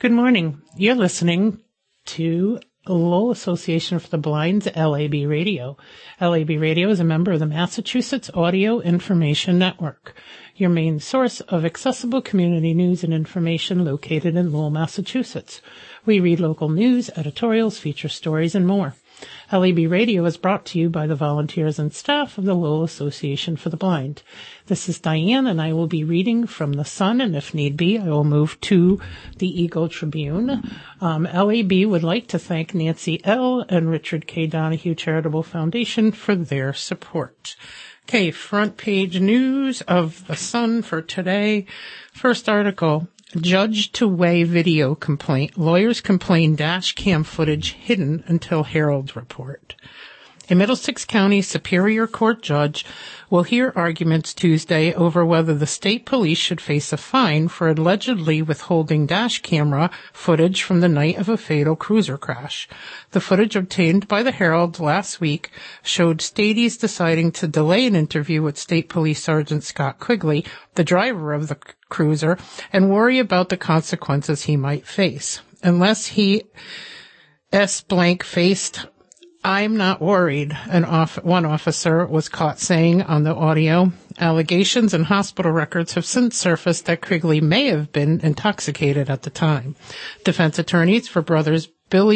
Good morning. You're listening to Lowell Association for the Blind's LAB Radio. LAB Radio is a member of the Massachusetts Audio Information Network, your main source of accessible community news and information located in Lowell, Massachusetts. We read local news, editorials, feature stories, and more. LAB Radio is brought to you by the volunteers and staff of the Lowell Association for the Blind. This is Diane, and I will be reading from the Sun, and if need be, I will move to the Eagle Tribune. LAB would like to thank Nancy L. and Richard K. Donahue Charitable Foundation for their support. Okay, front page news of the Sun for today. First article. Judge to weigh video complaint. Lawyers complain dash cam footage hidden until Herald report. A Middlesex County Superior Court judge will hear arguments Tuesday over whether the state police should face a fine for allegedly withholding dash camera footage from the night of a fatal cruiser crash. The footage obtained by the Herald last week showed Stades deciding to delay an interview with State Police Sergeant Scott Quigley, the driver of the cruiser, and worry about the consequences he might face. Unless he faced, "I'm not worried," one officer was caught saying on the audio. Allegations and hospital records have since surfaced that Quigley may have been intoxicated at the time. Defense attorneys for brothers Bill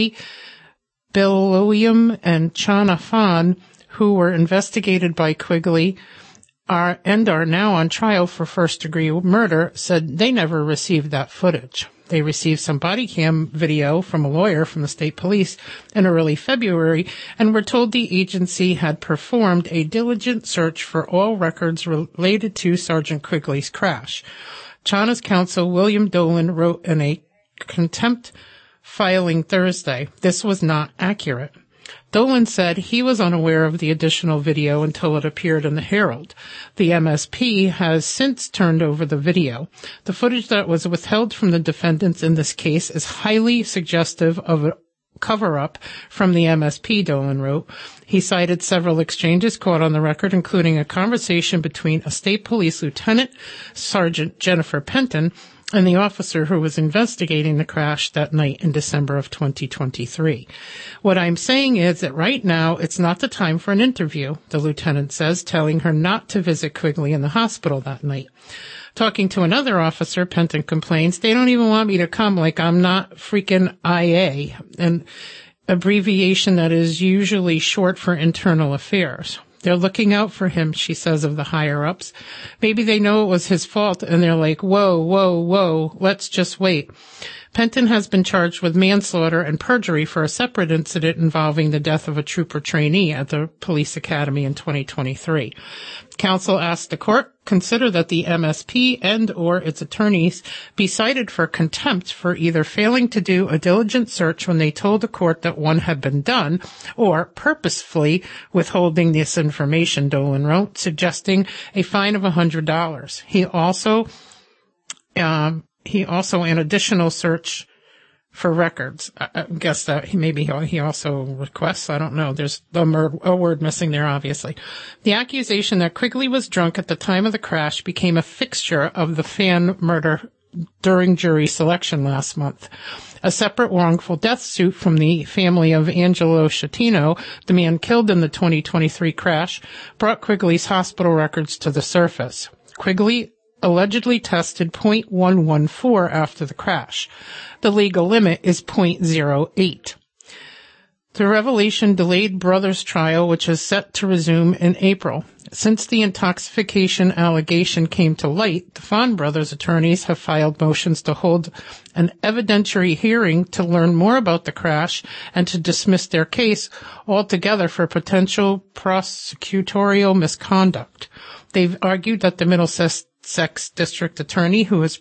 William and Chana Fan, who were investigated by Quigley, are now on trial for first-degree murder, said they never received that footage. They received some body cam video from a lawyer from the state police in early February and were told the agency had performed a diligent search for all records related to Sergeant Quigley's crash. Chana's counsel, William Dolan, wrote in a contempt filing Thursday, this was not accurate. Dolan said he was unaware of the additional video until it appeared in the Herald. The MSP has since turned over the video. The footage that was withheld from the defendants in this case is highly suggestive of a cover-up from the MSP, Dolan wrote. He cited several exchanges caught on the record, including a conversation between a state police lieutenant, Sergeant Jennifer Penton, and the officer who was investigating the crash that night in December of 2023. What I'm saying is that right now it's not the time for an interview, the lieutenant says, telling her not to visit Quigley in the hospital that night. Talking to another officer, Penton complains, they don't even want me to come, like I'm not freaking IA, an abbreviation that is usually short for internal affairs. They're looking out for him, she says of the higher-ups. Maybe they know it was his fault, and they're like, whoa, let's just wait. Penton has been charged with manslaughter and perjury for a separate incident involving the death of a trooper trainee at the police academy in 2023. Counsel asked the court consider that the MSP and or its attorneys be cited for contempt for either failing to do a diligent search when they told the court that one had been done or purposefully withholding this information, Dolan wrote, suggesting a fine of $100. He also an additional search for records. I guess that he also requests. I don't know. There's a word missing there, obviously. The accusation that Quigley was drunk at the time of the crash became a fixture of the Fan murder during jury selection last month. A separate wrongful death suit from the family of Angelo Schettino, the man killed in the 2023 crash, brought Quigley's hospital records to the surface. Quigley allegedly tested .114 after the crash. The legal limit is .08. The revelation delayed Brothers' trial, which is set to resume in April. Since the intoxication allegation came to light, the Fan brothers' attorneys have filed motions to hold an evidentiary hearing to learn more about the crash and to dismiss their case altogether for potential prosecutorial misconduct. They've argued that the Middlesex District Attorney, who is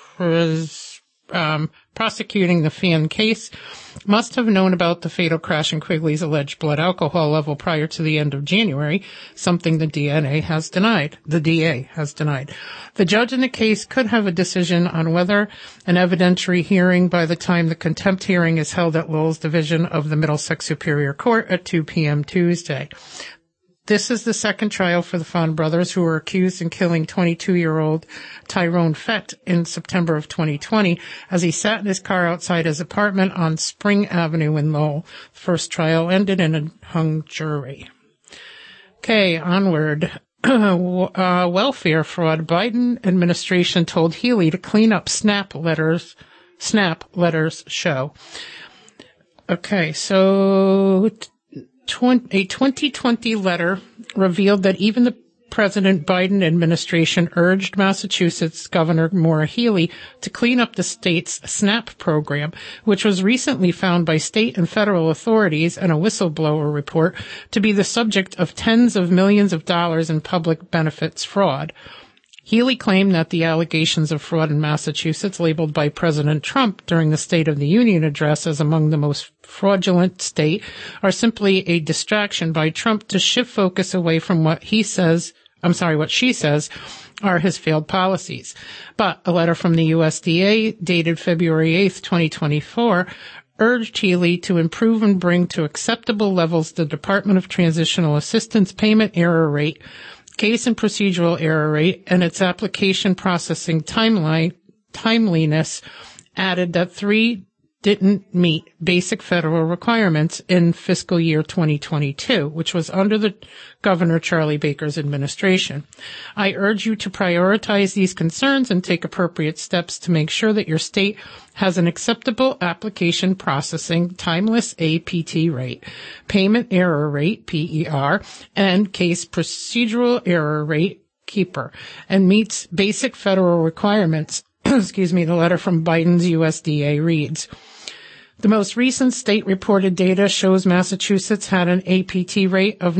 prosecuting the Fan case, must have known about the fatal crash and Quigley's alleged blood alcohol level prior to the end of January, something the DA has denied. The judge in the case could have a decision on whether an evidentiary hearing by the time the contempt hearing is held at Lowell's Division of the Middlesex Superior Court at 2 p.m. Tuesday. This is the second trial for the Fon brothers, who were accused in killing 22-year-old Tyrone Fett in September of 2020 as he sat in his car outside his apartment on Spring Avenue in Lowell. The first trial ended in a hung jury. Okay, onward. Welfare fraud. Biden administration told Healy to clean up SNAP letters show. Okay, so a 2020 letter revealed that even the President Biden administration urged Massachusetts Governor Maura Healey to clean up the state's SNAP program, which was recently found by state and federal authorities and a whistleblower report to be the subject of tens of millions of dollars in public benefits fraud. Healey claimed that the allegations of fraud in Massachusetts, labeled by President Trump during the State of the Union address as among the most fraudulent state, are simply a distraction by Trump to shift focus away from what she says are his failed policies. But a letter from the USDA dated February 8th, 2024, urged Healey to improve and bring to acceptable levels the Department of Transitional Assistance payment error rate, case and procedural error rate, and its application processing timeliness, added that 3 didn't meet basic federal requirements in fiscal year 2022, which was under the Governor Charlie Baker's administration. I urge you to prioritize these concerns and take appropriate steps to make sure that your state has an acceptable application processing timeless APT rate, payment error rate, PER, and case procedural error rate, KEEPER, and meets basic federal requirements. The letter from Biden's USDA reads, the most recent state-reported data shows Massachusetts had an APT rate of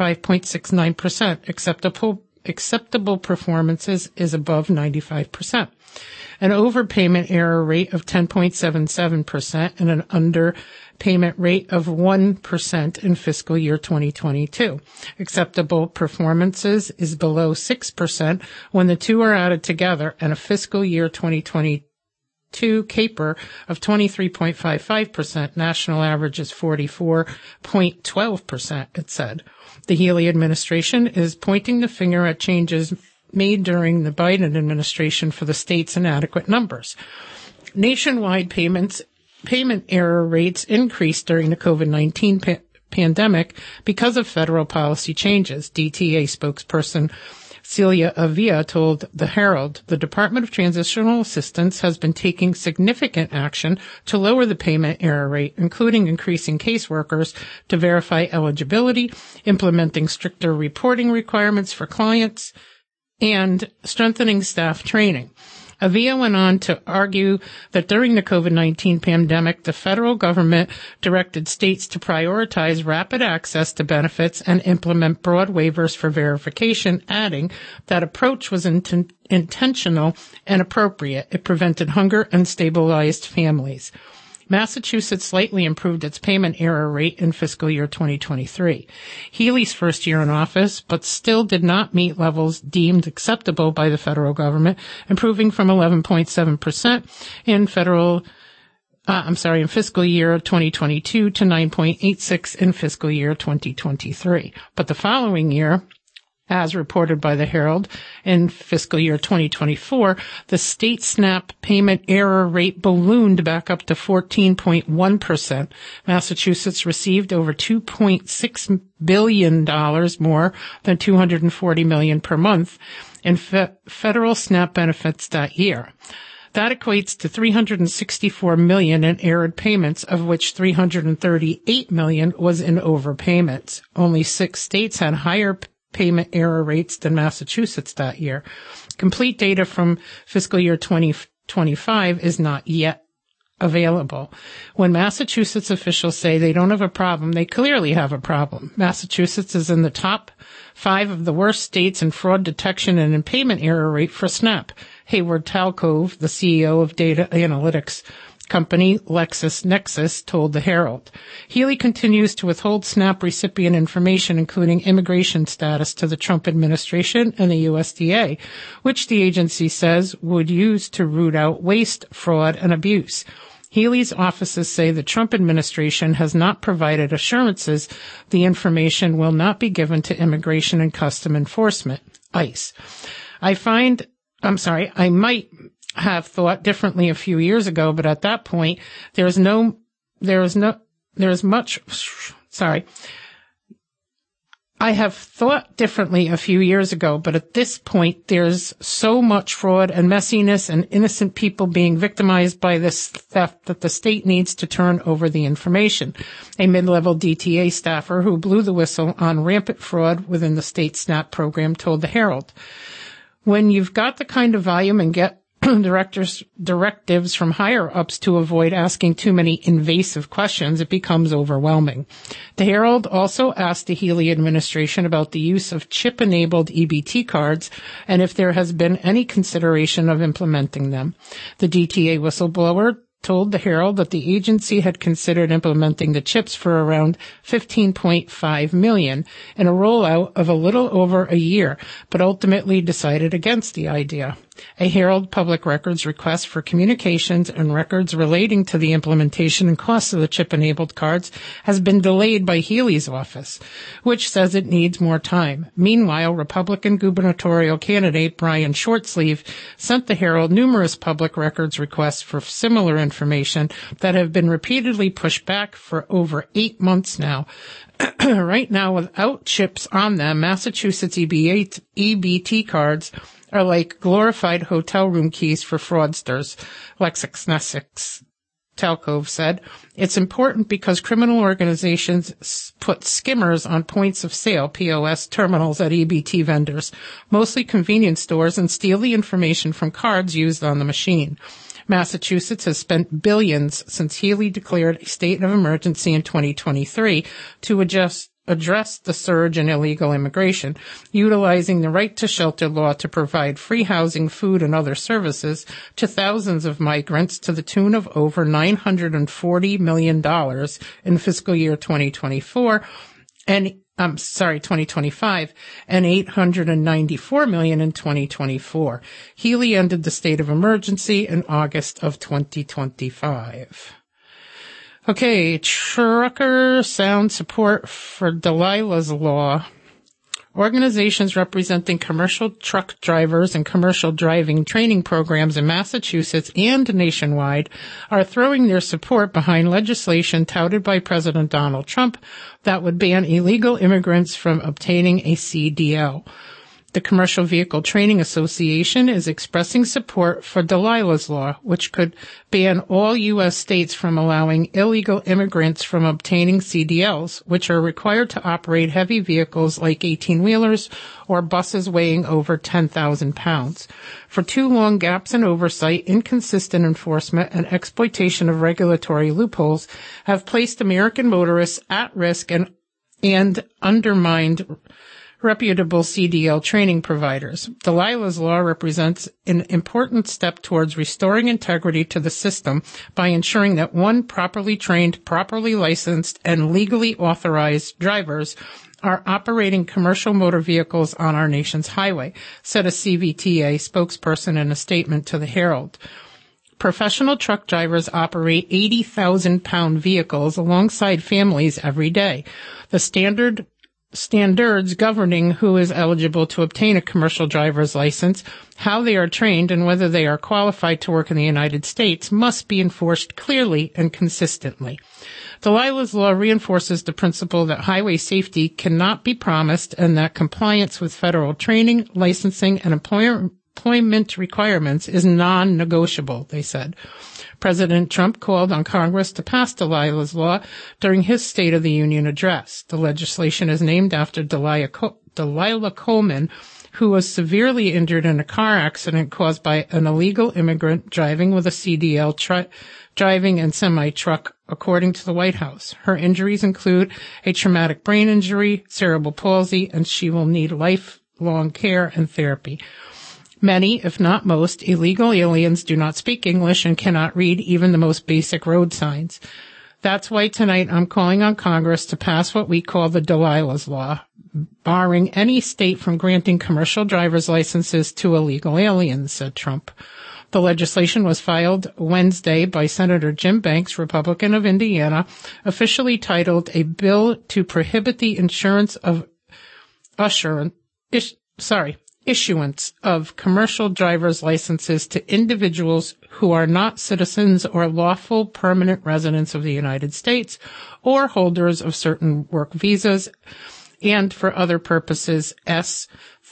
95.69%. Acceptable performances is above 95%. An overpayment error rate of 10.77% and an underpayment rate of 1% in fiscal year 2022. Acceptable performances is below 6% when the two are added together, and a fiscal year 2022 CAPER of 23.55%. National average is 44.12%, it said. The Healey administration is pointing the finger at changes made during the Biden administration for the state's inadequate numbers. Nationwide payment error rates increased during the COVID-19 pandemic because of federal policy changes. DTA spokesperson Celia Avia told the Herald, the Department of Transitional Assistance has been taking significant action to lower the payment error rate, including increasing caseworkers to verify eligibility, implementing stricter reporting requirements for clients, and strengthening staff training. Avia went on to argue that during the COVID-19 pandemic, the federal government directed states to prioritize rapid access to benefits and implement broad waivers for verification, adding that approach was intentional and appropriate. It prevented hunger and stabilized families. Massachusetts slightly improved its payment error rate in fiscal year 2023. Healey's first year in office, but still did not meet levels deemed acceptable by the federal government, improving from 11.7% in fiscal year 2022 to 9.86 in fiscal year 2023. But the following year, as reported by the Herald, in fiscal year 2024, the state SNAP payment error rate ballooned back up to 14.1%. Massachusetts received over $2.6 billion more than $240 million per month in federal SNAP benefits that year. That equates to $364 million in errored payments, of which $338 million was in overpayments. Only 6 states had higher payment error rates than Massachusetts that year. Complete data from fiscal year 2025 is not yet available. When Massachusetts officials say they don't have a problem, they clearly have a problem. Massachusetts is in the top 5 of the worst states in fraud detection and in payment error rate for SNAP. Hayward Talcove, the CEO of data analytics company LexisNexis, told the Herald. Healey continues to withhold SNAP recipient information, including immigration status, to the Trump administration and the USDA, which the agency says would use to root out waste, fraud, and abuse. Healey's offices say the Trump administration has not provided assurances the information will not be given to Immigration and Customs Enforcement, ICE. I might have thought differently a few years ago, but at that point, I have thought differently a few years ago, but at this point, there's so much fraud and messiness and innocent people being victimized by this theft that the state needs to turn over the information. A mid-level DTA staffer who blew the whistle on rampant fraud within the state SNAP program told the Herald. When you've got the kind of volume and get directives from higher-ups to avoid asking too many invasive questions, it becomes overwhelming. The Herald also asked the Healey administration about the use of chip-enabled EBT cards and if there has been any consideration of implementing them. The DTA whistleblower told the Herald that the agency had considered implementing the chips for around $15.5 million in a rollout of a little over a year, but ultimately decided against the idea. A Herald Public Records request for communications and records relating to the implementation and costs of the chip-enabled cards has been delayed by Healey's office, which says it needs more time. Meanwhile, Republican gubernatorial candidate Brian Shortsleeve sent the Herald numerous public records requests for similar information that have been repeatedly pushed back for over 8 months now. Right now, without chips on them, Massachusetts EBT cards are like glorified hotel room keys for fraudsters, LexisNexis Telcove said. It's important because criminal organizations put skimmers on points of sale, POS terminals at EBT vendors, mostly convenience stores, and steal the information from cards used on the machine. Massachusetts has spent billions since Healey declared a state of emergency in 2023 to address the surge in illegal immigration, utilizing the right to shelter law to provide free housing, food, and other services to thousands of migrants to the tune of over $940 million in fiscal year 2025, and $894 million in 2024. Healey ended the state of emergency in August of 2025. Okay, trucker sound support for Dalilah's Law. Organizations representing commercial truck drivers and commercial driving training programs in Massachusetts and nationwide are throwing their support behind legislation touted by President Donald Trump that would ban illegal immigrants from obtaining a CDL. The Commercial Vehicle Training Association is expressing support for Dalilah's Law, which could ban all U.S. states from allowing illegal immigrants from obtaining CDLs, which are required to operate heavy vehicles like 18-wheelers or buses weighing over 10,000 pounds. For too long, gaps in oversight, inconsistent enforcement, and exploitation of regulatory loopholes have placed American motorists at risk and undermined reputable CDL training providers. Dalilah's Law represents an important step towards restoring integrity to the system by ensuring that properly trained, properly licensed, and legally authorized drivers are operating commercial motor vehicles on our nation's highway, said a CVTA spokesperson in a statement to the Herald. Professional truck drivers operate 80,000-pound vehicles alongside families every day. The standards governing who is eligible to obtain a commercial driver's license, how they are trained, and whether they are qualified to work in the United States must be enforced clearly and consistently. Dalilah's Law reinforces the principle that highway safety cannot be promised and that compliance with federal training, licensing, and employment requirements is non-negotiable, they said. President Trump called on Congress to pass Dalilah's Law during his State of the Union address. The legislation is named after Dalilah Coleman, who was severely injured in a car accident caused by an illegal immigrant driving with a CDL driving and semi-truck, according to the White House. Her injuries include a traumatic brain injury, cerebral palsy, and she will need lifelong care and therapy. Many, if not most, illegal aliens do not speak English and cannot read even the most basic road signs. That's why tonight I'm calling on Congress to pass what we call the Dalilah's Law, barring any state from granting commercial driver's licenses to illegal aliens, said Trump. The legislation was filed Wednesday by Senator Jim Banks, Republican of Indiana, officially titled A Bill to Prohibit the Issuance of commercial driver's licenses to individuals who are not citizens or lawful permanent residents of the United States or holders of certain work visas, and for other purposes, S.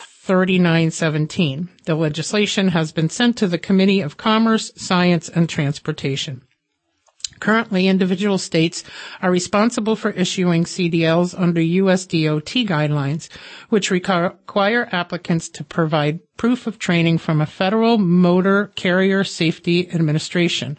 3917. The legislation has been sent to the Committee of Commerce, Science, and Transportation. Currently, individual states are responsible for issuing CDLs under U.S. DOT guidelines, which require applicants to provide proof of training from a Federal Motor Carrier Safety Administration,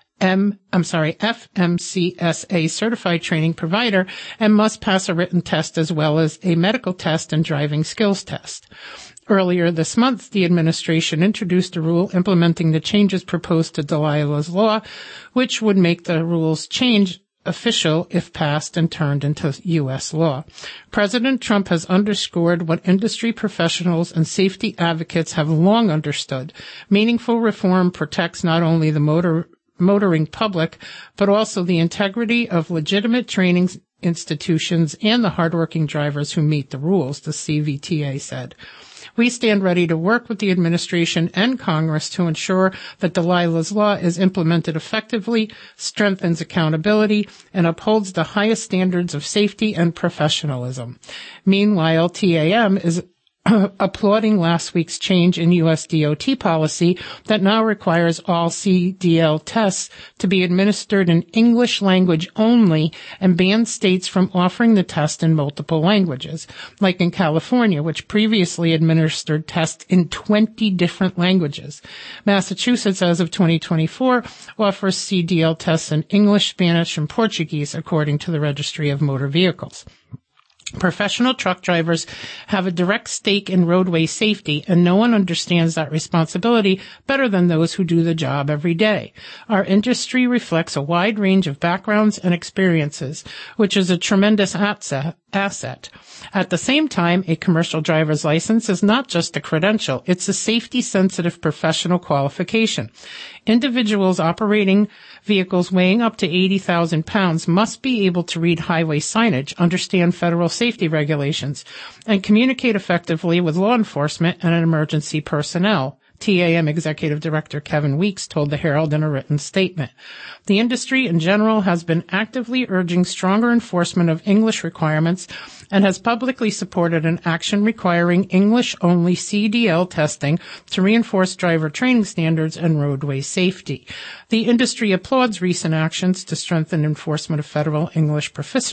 FMCSA certified training provider, and must pass a written test as well as a medical test and driving skills test. Earlier this month, the administration introduced a rule implementing the changes proposed to Dalilah's Law, which would make the rules change official if passed and turned into U.S. law. President Trump has underscored what industry professionals and safety advocates have long understood. Meaningful reform protects not only the motoring public, but also the integrity of legitimate training institutions and the hardworking drivers who meet the rules, the CVTA said. We stand ready to work with the administration and Congress to ensure that Dalilah's Law is implemented effectively, strengthens accountability, and upholds the highest standards of safety and professionalism. Meanwhile, TAM is applauding last week's change in U.S. DOT policy that now requires all CDL tests to be administered in English language only and bans states from offering the test in multiple languages, like in California, which previously administered tests in 20 different languages. Massachusetts, as of 2024, offers CDL tests in English, Spanish, and Portuguese, according to the Registry of Motor Vehicles. Professional truck drivers have a direct stake in roadway safety, and no one understands that responsibility better than those who do the job every day. Our industry reflects a wide range of backgrounds and experiences, which is a tremendous asset. At the same time, a commercial driver's license is not just a credential, it's a safety-sensitive professional qualification. Individuals operating vehicles weighing up to 80,000 pounds must be able to read highway signage, understand federal safety regulations, and communicate effectively with law enforcement and emergency personnel. TAM Executive Director Kevin Weeks told the Herald in a written statement. The industry in general has been actively urging stronger enforcement of English requirements and has publicly supported an action requiring English-only CDL testing to reinforce driver training standards and roadway safety. The industry applauds recent actions to strengthen enforcement of federal English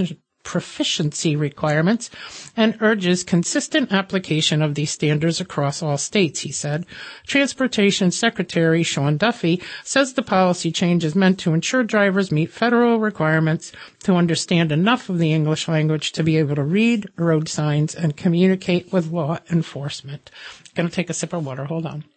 proficiency requirements and urges consistent application of these standards across all states, he said. Transportation Secretary Sean Duffy says the policy change is meant to ensure drivers meet federal requirements to understand enough of the English language to be able to read road signs and communicate with law enforcement. I'm going to take a sip of water. Hold on.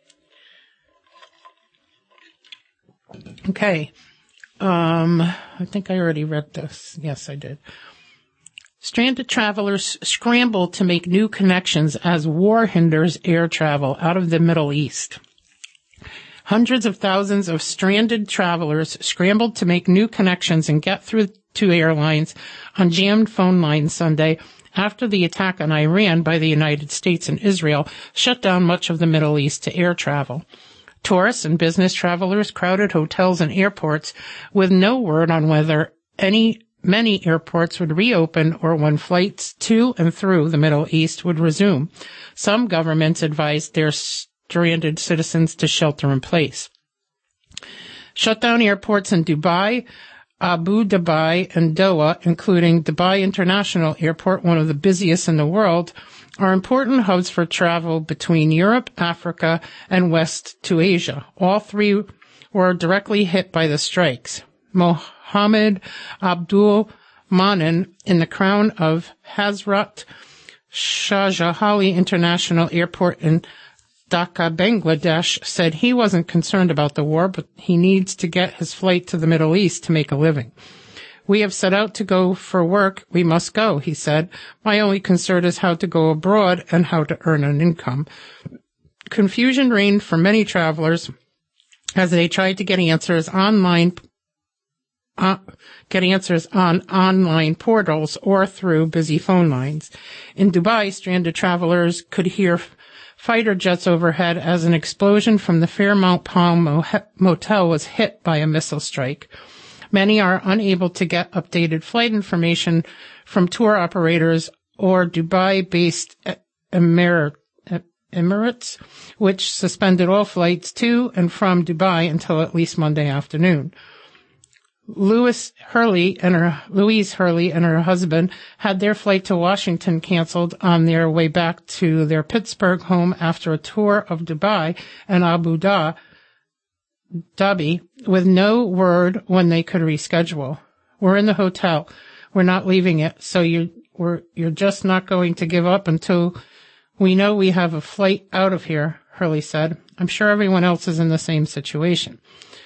Okay. I think I already read this. Yes, I did. Stranded travelers scramble to make new connections as war hinders air travel out of the Middle East. Hundreds of thousands of stranded travelers scrambled to make new connections and get through to airlines on jammed phone lines Sunday after the attack on Iran by the United States and Israel shut down much of the Middle East to air travel. Tourists and business travelers crowded hotels and airports with no word on whether many airports would reopen or when flights to and through the Middle East would resume. Some governments advised their stranded citizens to shelter in place. Shut down airports in Dubai, Abu Dhabi, and Doha, including Dubai International Airport, one of the busiest in the world, are important hubs for travel between Europe, Africa, and west to Asia. All three were directly hit by the strikes. Mohammed Abdul Manan in the crown of Hazrat Shahjahan International Airport in Dhaka, Bangladesh, said he wasn't concerned about the war, but he needs to get his flight to the Middle East to make a living. We have set out to go for work. We must go, he said. My only concern is how to go abroad and how to earn an income. Confusion reigned for many travelers as they tried to get answers on online portals or through busy phone lines. In Dubai, stranded travelers could hear fighter jets overhead as an explosion from the Fairmount Palm Motel was hit by a missile strike. Many are unable to get updated flight information from tour operators or Dubai-based Emirates, which suspended all flights to and from Dubai until at least Monday afternoon. Louise Hurley and her husband had their flight to Washington canceled on their way back to their Pittsburgh home after a tour of Dubai and Abu Dhabi with no word when they could reschedule. We're in the hotel. We're not leaving it, so you're just not going to give up until we know we have a flight out of here, Hurley said. I'm sure everyone else is in the same situation.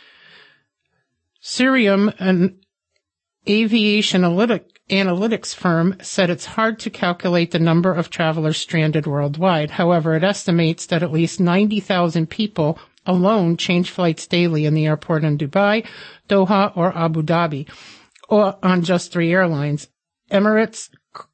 Cirium, an aviation analytics firm, said it's hard to calculate the number of travelers stranded worldwide. However, it estimates that at least 90,000 people alone change flights daily in the airport in Dubai, Doha, or Abu Dhabi, or on just 3 airlines: Emirates,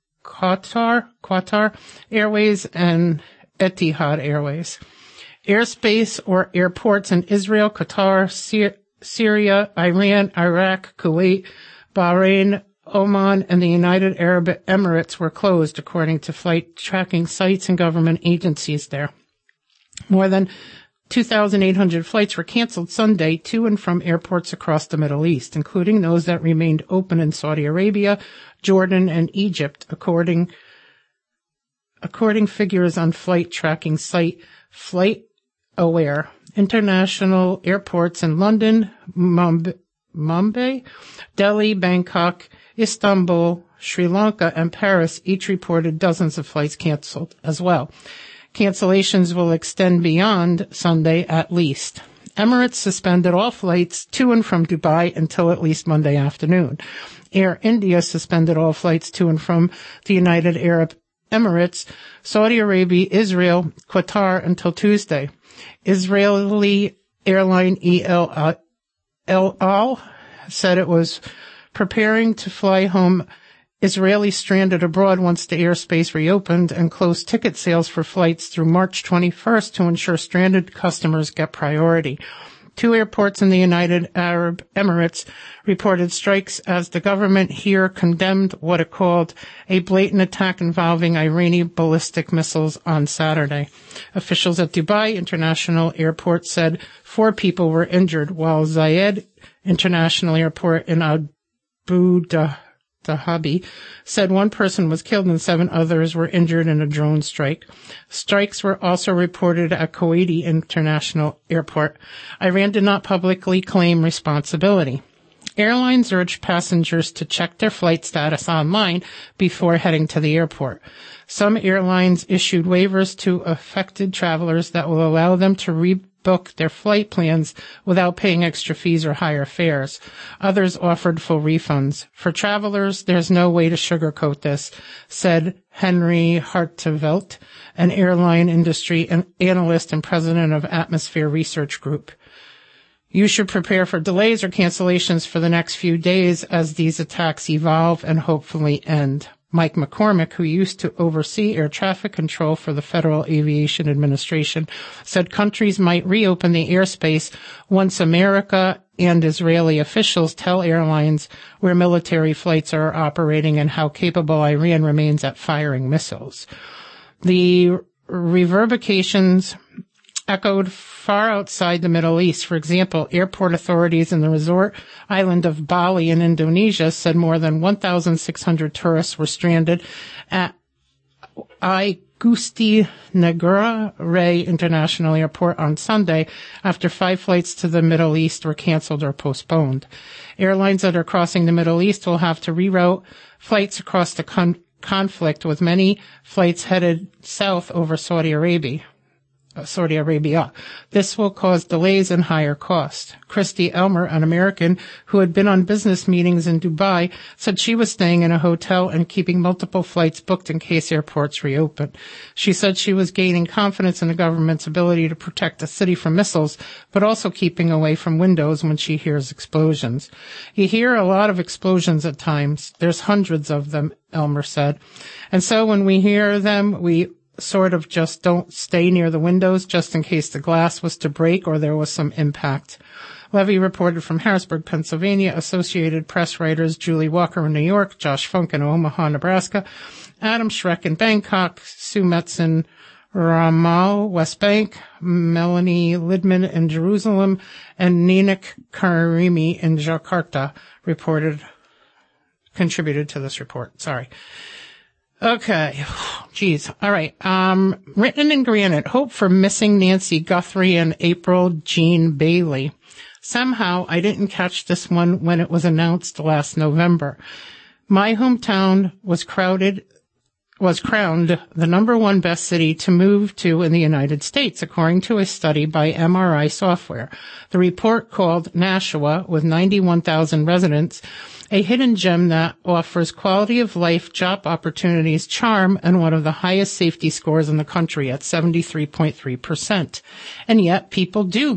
Qatar Airways, and Etihad Airways. Airspace or airports in Israel, Qatar, Syria, Iran, Iraq, Kuwait, Bahrain, Oman, and the United Arab Emirates were closed, according to flight tracking sites and government agencies there. More than 2,800 flights were canceled Sunday to and from airports across the Middle East, including those that remained open in Saudi Arabia, Jordan, and Egypt, according figures on flight tracking site FlightAware. International airports in London, Mumbai, Delhi, Bangkok, Istanbul, Sri Lanka, and Paris each reported dozens of flights canceled as well. Cancellations will extend beyond Sunday at least. Emirates suspended all flights to and from Dubai until at least Monday afternoon. Air India suspended all flights to and from the United Arab Emirates, Saudi Arabia, Israel, Qatar until Tuesday. Israeli airline El Al said it was preparing to fly home Israelis stranded abroad once the airspace reopened and closed ticket sales for flights through March 21st to ensure stranded customers get priority. 2 airports in the United Arab Emirates reported strikes as the government here condemned what it called a blatant attack involving Iranian ballistic missiles on Saturday. Officials at Dubai International Airport said 4 people were injured, while Zayed International Airport in Abu Dhabi said 1 person was killed and 7 others were injured in a drone strike. Strikes were also reported at Kuwaiti International Airport. Iran did not publicly claim responsibility. Airlines urged passengers to check their flight status online before heading to the airport. Some airlines issued waivers to affected travelers that will allow them to rebook their flight plans without paying extra fees or higher fares. Others offered full refunds. For travelers, there's no way to sugarcoat this, said Henry Hartevelt, an airline industry analyst and president of Atmosphere Research Group. You should prepare for delays or cancellations for the next few days as these attacks evolve and hopefully end. Mike McCormick, who used to oversee air traffic control for the Federal Aviation Administration, said countries might reopen the airspace once America and Israeli officials tell airlines where military flights are operating and how capable Iran remains at firing missiles. The reverberations echoed far outside the Middle East. For example, airport authorities in the resort island of Bali in Indonesia said more than 1,600 tourists were stranded at Igusti Ngurah Rai International Airport on Sunday after 5 flights to the Middle East were canceled or postponed. Airlines that are crossing the Middle East will have to reroute flights across the conflict, with many flights headed south over Saudi Arabia. Saudi Arabia. This will cause delays and higher cost. Christy Elmer, an American who had been on business meetings in Dubai, said she was staying in a hotel and keeping multiple flights booked in case airports reopen. She said she was gaining confidence in the government's ability to protect the city from missiles, but also keeping away from windows when she hears explosions. You hear a lot of explosions at times. There's hundreds of them, Elmer said. And so when we hear them, we sort of just don't stay near the windows just in case the glass was to break or there was some impact. Levy reported from Harrisburg, Pennsylvania. Associated Press writers Julie Walker in New York, Josh Funk in Omaha, Nebraska, Adam Schreck in Bangkok, Sue Metz in Ramal, West Bank, Melanie Lidman in Jerusalem, and Ninik Karimi in Jakarta contributed to this report. Sorry. Okay. Geez. All right. Written in granite, hope for missing Nancy Guthrie and April Jean Bailey. Somehow I didn't catch this one when it was announced last November. My hometown was crowned the number one best city to move to in the United States, according to a study by MRI Software. The report, called Nashua, with 91,000 residents, a hidden gem that offers quality of life, job opportunities, charm, and one of the highest safety scores in the country at 73.3%. And yet people do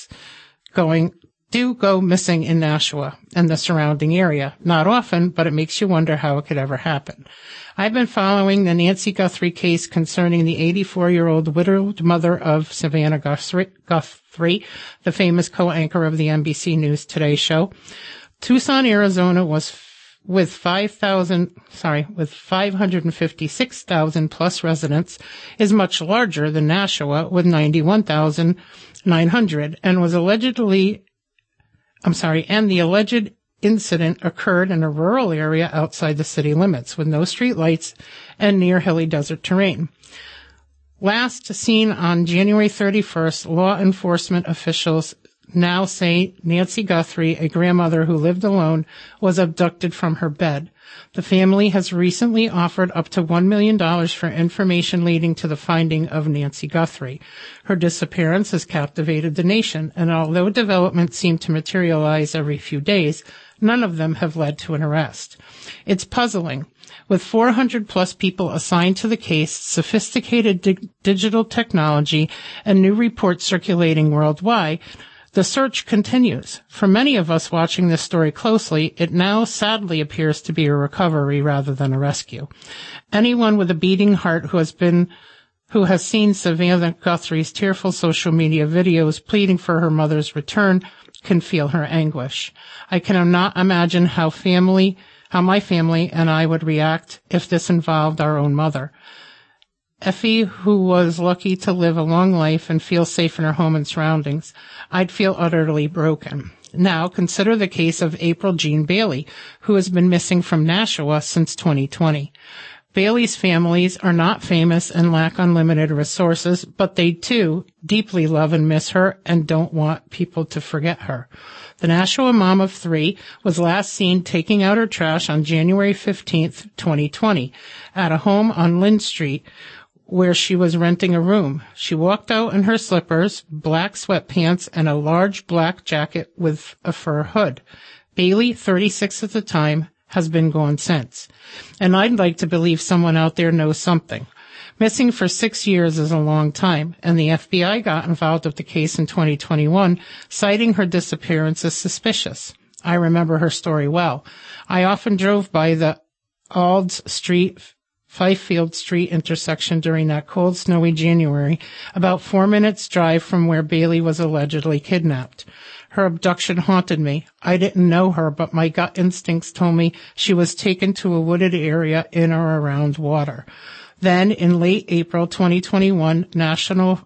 go missing in Nashua and the surrounding area. Not often, but it makes you wonder how it could ever happen. I've been following the Nancy Guthrie case concerning the 84-year-old widowed mother of Savannah Guthrie, the famous co-anchor of the NBC News Today show. Tucson, Arizona was with 556,000 plus residents, is much larger than Nashua with 91,900 and the alleged incident occurred in a rural area outside the city limits with no street lights and near hilly desert terrain. Last seen on January 31st, law enforcement officials now say Nancy Guthrie, a grandmother who lived alone, was abducted from her bed. The family has recently offered up to $1 million for information leading to the finding of Nancy Guthrie. Her disappearance has captivated the nation, and although developments seem to materialize every few days, none of them have led to an arrest. It's puzzling. With 400 plus people assigned to the case, sophisticated digital technology, and new reports circulating worldwide, the search continues. For many of us watching this story closely, it now sadly appears to be a recovery rather than a rescue. Anyone with a beating heart who has seen Savannah Guthrie's tearful social media videos pleading for her mother's return can feel her anguish. I cannot imagine how my family and I would react if this involved our own mother. Effie, who was lucky to live a long life and feel safe in her home and surroundings, I'd feel utterly broken. Now, consider the case of April Jean Bailey, who has been missing from Nashua since 2020. Bailey's families are not famous and lack unlimited resources, but they, too, deeply love and miss her and don't want people to forget her. The Nashua mom of three was last seen taking out her trash on January 15th, 2020, at a home on Lynn Street, where she was renting a room. She walked out in her slippers, black sweatpants, and a large black jacket with a fur hood. Bailey, 36 at the time, has been gone since. And I'd like to believe someone out there knows something. Missing for 6 years is a long time, and the FBI got involved with the case in 2021, citing her disappearance as suspicious. I remember her story well. I often drove by the Alds Street, Fifield Street intersection during that cold, snowy January, about 4 minutes' drive from where Bailey was allegedly kidnapped. Her abduction haunted me. I didn't know her, but my gut instincts told me she was taken to a wooded area in or around water. Then, in late April 2021, Nashua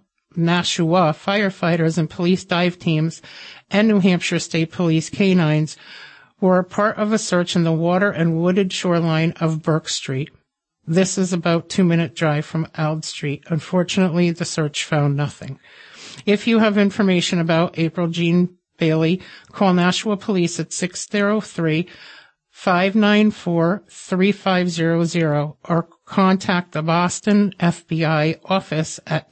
firefighters and police dive teams and New Hampshire State Police canines were part of a search in the water and wooded shoreline of Burke Street. This is about 2-minute drive from Ald Street. Unfortunately, the search found nothing. If you have information about April Jean Bailey, call Nashua Police at 603-586-5255 594-3500 or contact the Boston FBI office at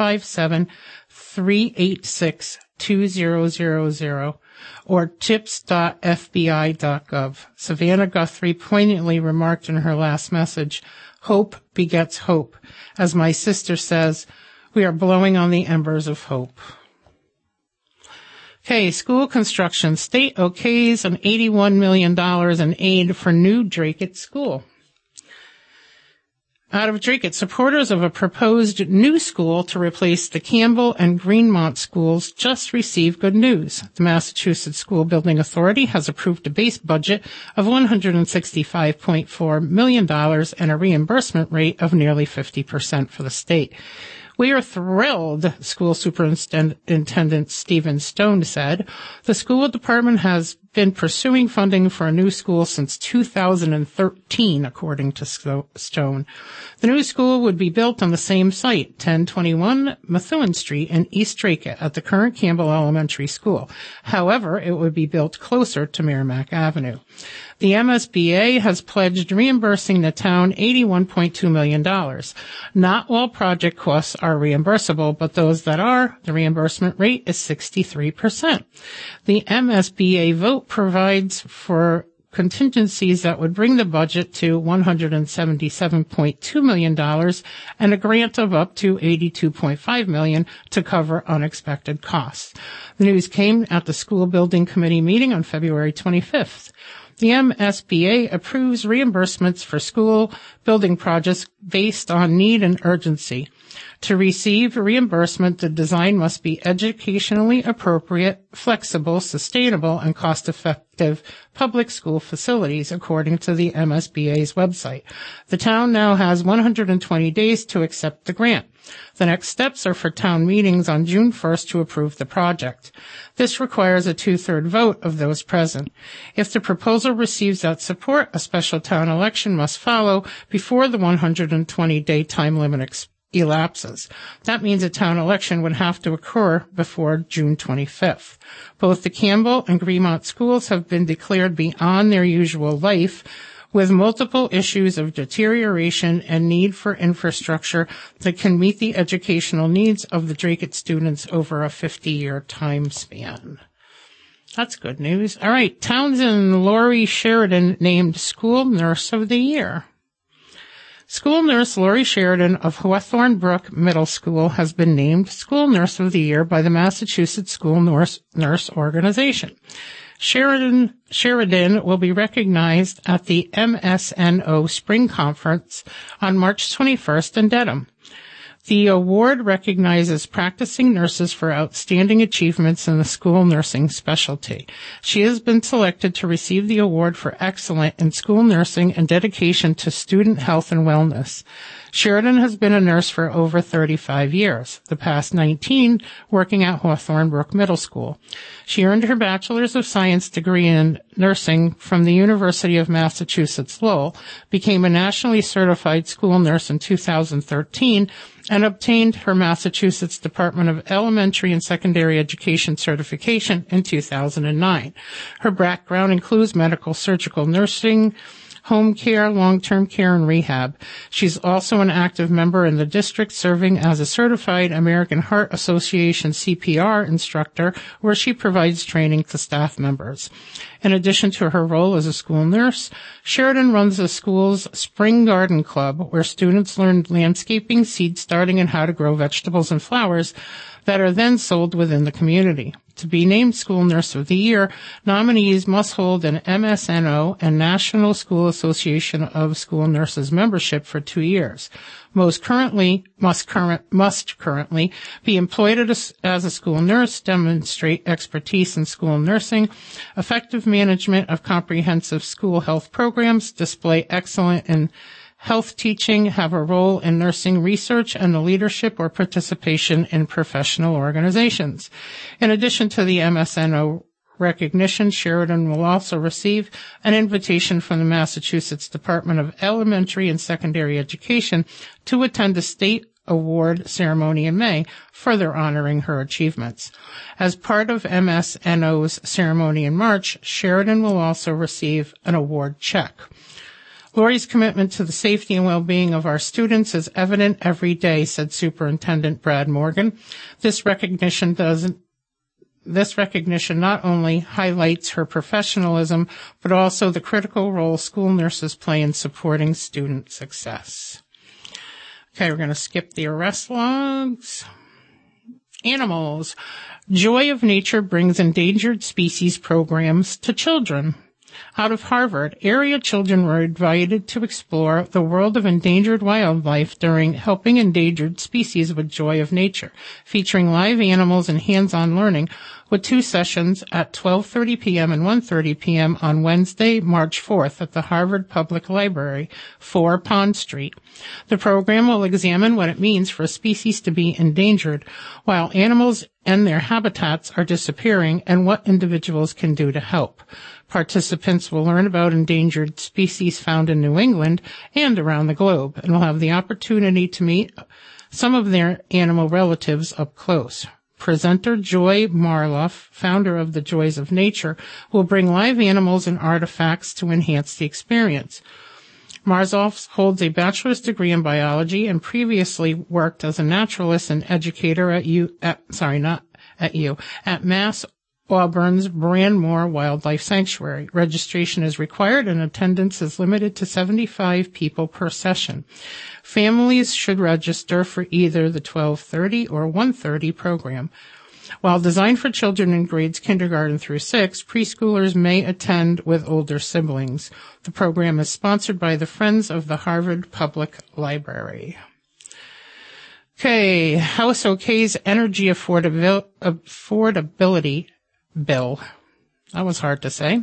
857-386-2000 or tips.fbi.gov. Savannah Guthrie poignantly remarked in her last message, "Hope begets hope." As my sister says, we are blowing on the embers of hope. Okay, school construction. State okays an $81 million in aid for new Dracut School. Out of Dracut, supporters of a proposed new school to replace the Campbell and Greenmont schools just received good news. The Massachusetts School Building Authority has approved a base budget of $165.4 million and a reimbursement rate of nearly 50% for the state. "We are thrilled," School Superintendent Stephen Stone said. "The school department has been pursuing funding for a new school since 2013, according to Stone. The new school would be built on the same site, 1021 Methuen Street in East Dracut at the current Campbell Elementary School. However, it would be built closer to Merrimack Avenue. The MSBA has pledged reimbursing the town $81.2 million. Not all project costs are reimbursable, but those that are, the reimbursement rate is 63%. The MSBA vote provides for contingencies that would bring the budget to $177.2 million and a grant of up to $82.5 million to cover unexpected costs. The news came at the school building committee meeting on February 25th. The MSBA approves reimbursements for school building projects based on need and urgency. To receive reimbursement, the design must be educationally appropriate, flexible, sustainable, and cost-effective public school facilities, according to the MSBA's website. The town now has 120 days to accept the grant. The next steps are for town meetings on June 1st to approve the project. This requires a 2/3 vote of those present. If the proposal receives that support, a special town election must follow before the 120-day time limit elapses. That means a town election would have to occur before June 25th. Both the Campbell and Greenmont schools have been declared beyond their usual life, with multiple issues of deterioration and need for infrastructure that can meet the educational needs of the Dracut students over a 50-year time span. That's good news. All right, Townsend Lori Sheridan named School Nurse of the Year. School nurse Lori Sheridan of Hawthorne Brook Middle School has been named School Nurse of the Year by the Massachusetts School Nurse Organization. Sheridan will be recognized at the MSNO Spring Conference on March 21st in Dedham. The award recognizes practicing nurses for outstanding achievements in the school nursing specialty. She has been selected to receive the award for excellence in school nursing and dedication to student health and wellness. Sheridan has been a nurse for over 35 years, the past 19 working at Hawthorne Brook Middle School. She earned her Bachelor's of Science degree in nursing from the University of Massachusetts Lowell, became a nationally certified school nurse in 2013, and obtained her Massachusetts Department of Elementary and Secondary Education certification in 2009. Her background includes medical, surgical nursing, home care, long-term care, and rehab. She's also an active member in the district, serving as a certified American Heart Association CPR instructor, where she provides training to staff members. In addition to her role as a school nurse, Sheridan runs the school's Spring Garden Club, where students learn landscaping, seed starting, and how to grow vegetables and flowers that are then sold within the community. To be named School Nurse of the Year, nominees must hold an MSNO and National School Association of School Nurses membership for 2 years. Must currently be employed as a school nurse, demonstrate expertise in school nursing, effective management of comprehensive school health programs, display excellence in health teaching, have a role in nursing research, and the leadership or participation in professional organizations. In addition to the MSNO recognition, Sheridan will also receive an invitation from the Massachusetts Department of Elementary and Secondary Education to attend a state award ceremony in May, further honoring her achievements. As part of MSNO's ceremony in March, Sheridan will also receive an award check. Lori's commitment to the safety and well-being of our students is evident every day, said Superintendent Brad Morgan. This recognition not only highlights her professionalism, but also the critical role school nurses play in supporting student success. Okay, we're going to skip the arrest logs. Animals. Joy of Nature brings endangered species programs to children. Out of Harvard, area children were invited to explore the world of endangered wildlife during Helping Endangered Species with Joy of Nature, featuring live animals and hands-on learning, with 2 sessions at 12:30 p.m. and 1:30 p.m. on Wednesday, March 4th at the Harvard Public Library, 4 Pond Street. The program will examine what it means for a species to be endangered, while animals and their habitats are disappearing, and what individuals can do to help. Participants will learn about endangered species found in New England and around the globe, and will have the opportunity to meet some of their animal relatives up close. Presenter Joy Marloff, founder of the Joys of Nature, will bring live animals and artifacts to enhance the experience. Marloff holds a bachelor's degree in biology and previously worked as a naturalist and educator at Mass Auburn's Brandmore Wildlife Sanctuary. Registration is required and attendance is limited to 75 people per session. Families should register for either the 12:30 or 1:30 program. While designed for children in grades kindergarten through 6, preschoolers may attend with older siblings. The program is sponsored by the Friends of the Harvard Public Library. Okay, House OK's energy affordability bill. That was hard to say.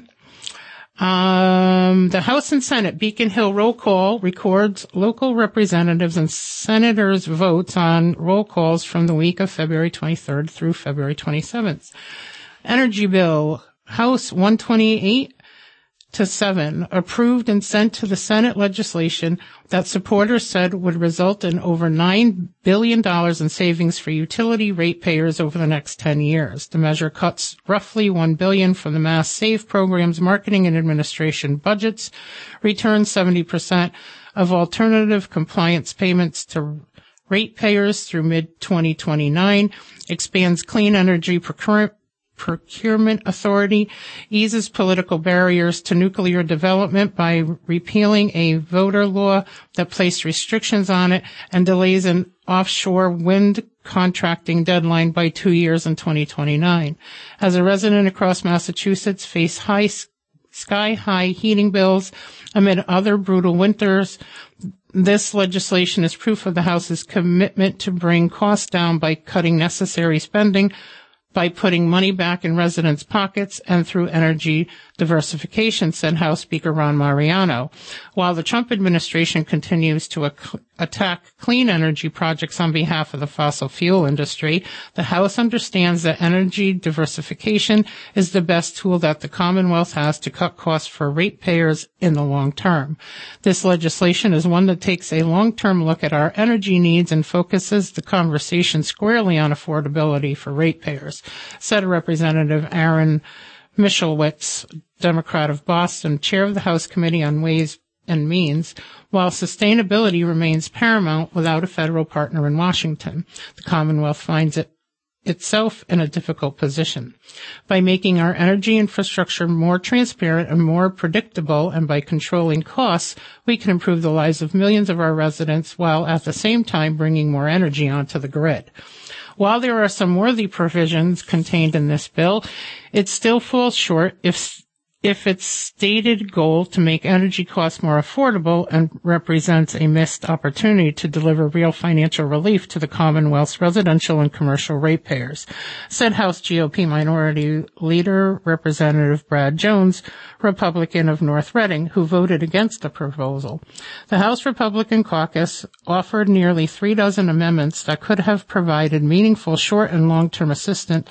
The House and Senate Beacon Hill roll call records local representatives and senators' votes on roll calls from the week of February 23rd through February 27th. Energy bill, House 128-7, approved and sent to the Senate legislation that supporters said would result in over $9 billion in savings for utility ratepayers over the next 10 years. The measure cuts roughly $1 billion from the Mass Save program's marketing and administration budgets, returns 70% of alternative compliance payments to ratepayers through mid-2029, expands clean energy procurement authority, eases political barriers to nuclear development by repealing a voter law that placed restrictions on it, and delays an offshore wind contracting deadline by 2 years in 2029. As a resident across Massachusetts face sky-high heating bills amid other brutal winters, this legislation is proof of the House's commitment to bring costs down by cutting necessary spending, by putting money back in residents' pockets, and through energy diversification, said House Speaker Ron Mariano. While the Trump administration continues to attack clean energy projects on behalf of the fossil fuel industry, the House understands that energy diversification is the best tool that the Commonwealth has to cut costs for ratepayers in the long term. This legislation is one that takes a long-term look at our energy needs and focuses the conversation squarely on affordability for ratepayers, said Representative Aaron Michalowicz, Democrat of Boston, chair of the House Committee on Ways and Means. While sustainability remains paramount without a federal partner in Washington, the Commonwealth finds itself in a difficult position. By making our energy infrastructure more transparent and more predictable, and by controlling costs, we can improve the lives of millions of our residents while at the same time bringing more energy onto the grid. While there are some worthy provisions contained in this bill, it still falls short if its stated goal to make energy costs more affordable and represents a missed opportunity to deliver real financial relief to the Commonwealth's residential and commercial ratepayers, said House GOP Minority Leader Representative Brad Jones, Republican of North Reading, who voted against the proposal. The House Republican caucus offered nearly 3 dozen amendments that could have provided meaningful short and long-term assistance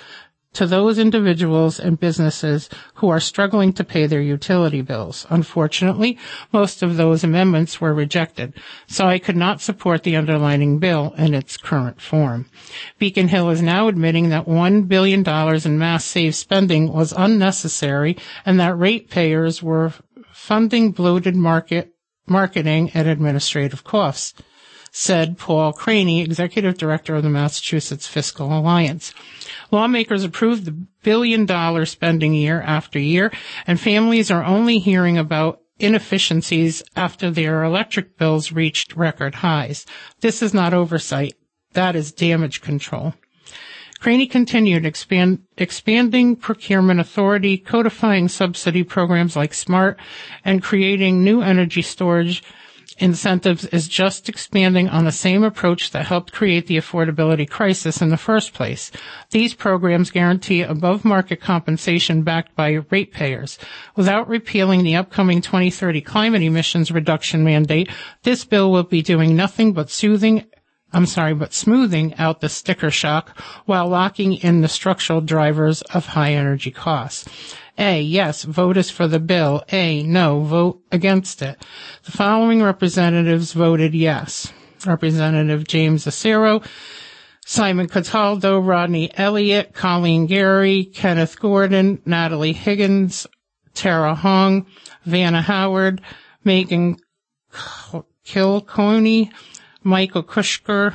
to those individuals and businesses who are struggling to pay their utility bills. Unfortunately, most of those amendments were rejected, so I could not support the underlying bill in its current form. Beacon Hill is now admitting that $1 billion in mass save spending was unnecessary and that ratepayers were funding bloated marketing and administrative costs, said Paul Craney, executive director of the Massachusetts Fiscal Alliance. Lawmakers approved the billion-dollar spending year after year, and families are only hearing about inefficiencies after their electric bills reached record highs. This is not oversight. That is damage control. Craney continued expanding procurement authority, codifying subsidy programs like SMART, and creating new energy storage incentives is just expanding on the same approach that helped create the affordability crisis in the first place. These programs guarantee above-market compensation backed by ratepayers. Without repealing the upcoming 2030 climate emissions reduction mandate, this bill will be doing nothing but smoothing out the sticker shock while locking in the structural drivers of high energy costs. A, yes, vote is for the bill. A, no, vote against it. The following representatives voted yes. Representative James Acero, Simon Cataldo, Rodney Elliott, Colleen Gary, Kenneth Gordon, Natalie Higgins, Tara Hong, Vanna Howard, Megan Kilconey, Michael Kushmerker,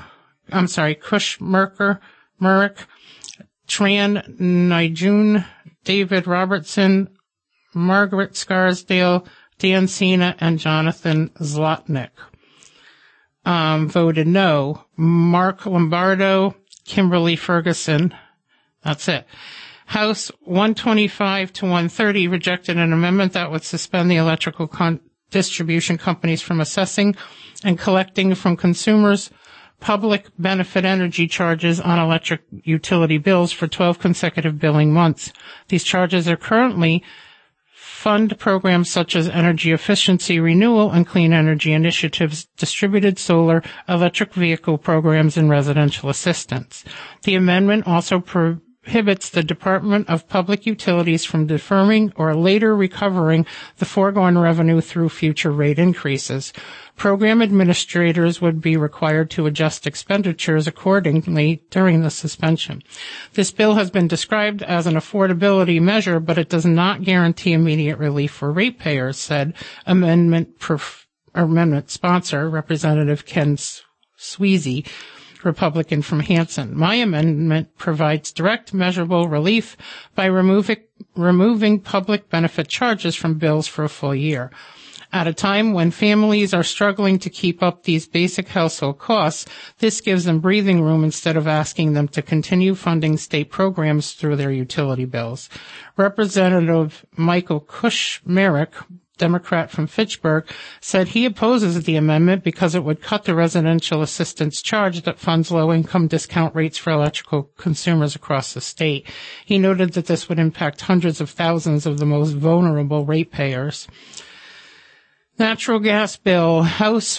Tran Nijun, David Robertson, Margaret Scarsdale, Dan Cena, and Jonathan Zlotnick. Voted no. Mark Lombardo, Kimberly Ferguson. That's it. House 125 to 130 rejected an amendment that would suspend the electrical distribution companies from assessing and collecting from consumers public benefit energy charges on electric utility bills for 12 consecutive billing months. These charges are currently fund programs such as energy efficiency renewal and clean energy initiatives, distributed solar, electric vehicle programs, and residential assistance. The amendment also prohibits the Department of Public Utilities from deferring or later recovering the foregone revenue through future rate increases. Program administrators would be required to adjust expenditures accordingly during the suspension. This bill has been described as an affordability measure, but it does not guarantee immediate relief for ratepayers, said amendment sponsor, Representative Ken Sweezy, Republican from Hanson. My amendment provides direct, measurable relief by removing public benefit charges from bills for a full year. At a time when families are struggling to keep up these basic household costs, this gives them breathing room instead of asking them to continue funding state programs through their utility bills. Representative Michael Kushmerek, Democrat from Fitchburg, said he opposes the amendment because it would cut the residential assistance charge that funds low-income discount rates for electrical consumers across the state. He noted that this would impact hundreds of thousands of the most vulnerable ratepayers. Natural gas bill, House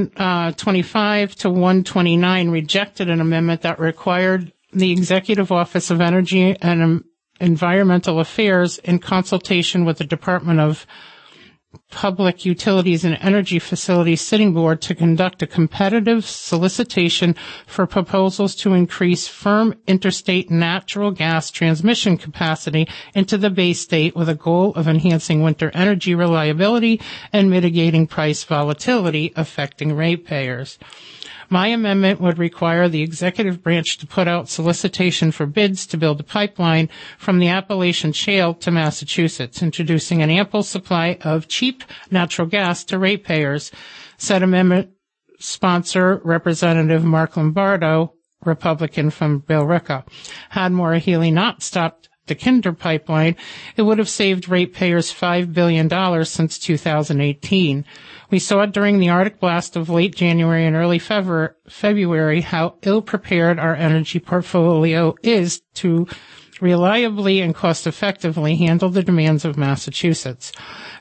125 to 129 rejected an amendment that required the Executive Office of Energy and Environmental Affairs, in consultation with the Department of Public Utilities and Energy Facilities Sitting Board, to conduct a competitive solicitation for proposals to increase firm interstate natural gas transmission capacity into the Bay State with a goal of enhancing winter energy reliability and mitigating price volatility affecting ratepayers. My amendment would require the executive branch to put out solicitation for bids to build a pipeline from the Appalachian Shale to Massachusetts, introducing an ample supply of cheap natural gas to ratepayers, said amendment sponsor Representative Mark Lombardo, Republican from Billerica. Had Maura Healey not stopped the Kinder Pipeline, it would have saved ratepayers $5 billion since 2018. We saw during the Arctic blast of late January and early February how ill-prepared our energy portfolio is to reliably and cost-effectively handle the demands of Massachusetts.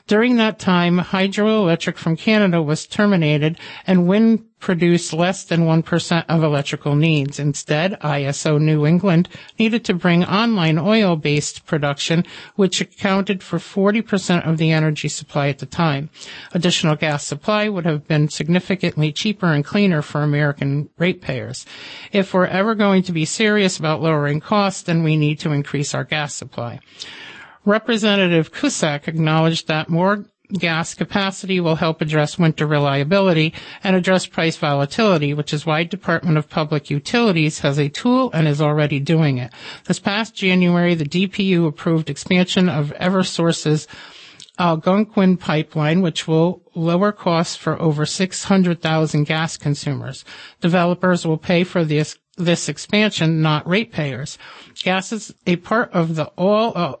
During that time, hydroelectric from Canada was terminated and wind produced less than 1% of electrical needs. Instead, ISO New England needed to bring online oil-based production, which accounted for 40% of the energy supply at the time. Additional gas supply would have been significantly cheaper and cleaner for American ratepayers. If we're ever going to be serious about lowering costs, then we need to increase our gas supply. Representative Cusack acknowledged that more gas capacity will help address winter reliability and address price volatility, which is why Department of Public Utilities has a tool and is already doing it. This past January, the DPU approved expansion of Eversource's Algonquin pipeline, which will lower costs for over 600,000 gas consumers. Developers will pay for this expansion, not ratepayers. Gas is a part of the all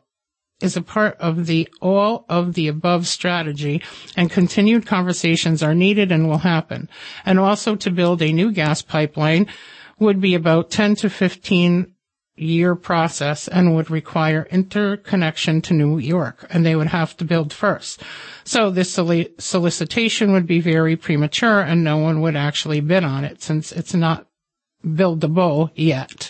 of the above strategy, and continued conversations are needed and will happen. And also, to build a new gas pipeline would be about 10 to 15 year process and would require interconnection to New York, and they would have to build first. So this solicitation would be very premature, and no one would actually bid on it since it's not buildable yet.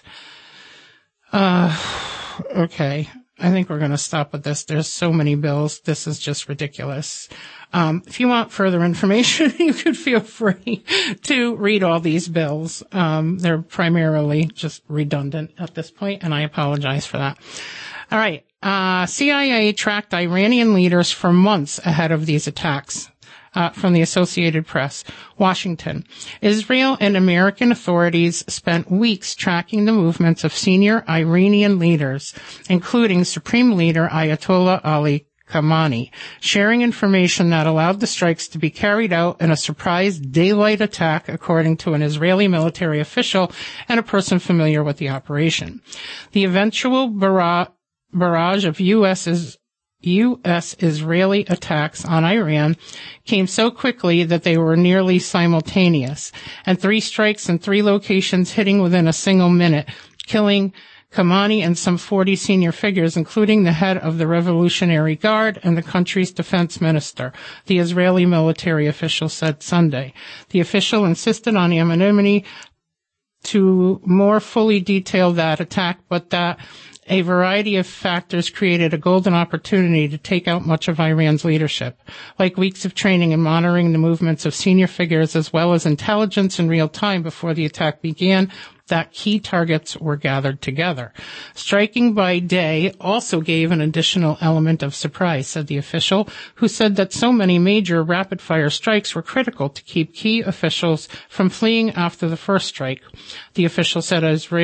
Okay. I think we're going to stop with this. There's so many bills. This is just ridiculous. If you want further information, you could feel free to read all these bills. They're primarily just redundant at this point, and I apologize for that. All right. CIA tracked Iranian leaders for months ahead of these attacks. From the Associated Press, Washington. Israel and American authorities spent weeks tracking the movements of senior Iranian leaders, including Supreme Leader Ayatollah Ali Khamenei, sharing information that allowed the strikes to be carried out in a surprise daylight attack, according to an Israeli military official and a person familiar with the operation. The eventual barrage of U.S.-Israeli attacks on Iran came so quickly that they were nearly simultaneous, and 3 strikes in 3 locations hitting within a single minute, killing Khamenei and some 40 senior figures, including the head of the Revolutionary Guard and the country's defense minister, the Israeli military official said Sunday. The official insisted on anonymity to more fully detail that attack, but that a variety of factors created a golden opportunity to take out much of Iran's leadership, like weeks of training and monitoring the movements of senior figures, as well as intelligence in real time before the attack began, that key targets were gathered together. Striking by day also gave an additional element of surprise, said the official, who said that so many major rapid-fire strikes were critical to keep key officials from fleeing after the first strike. The official said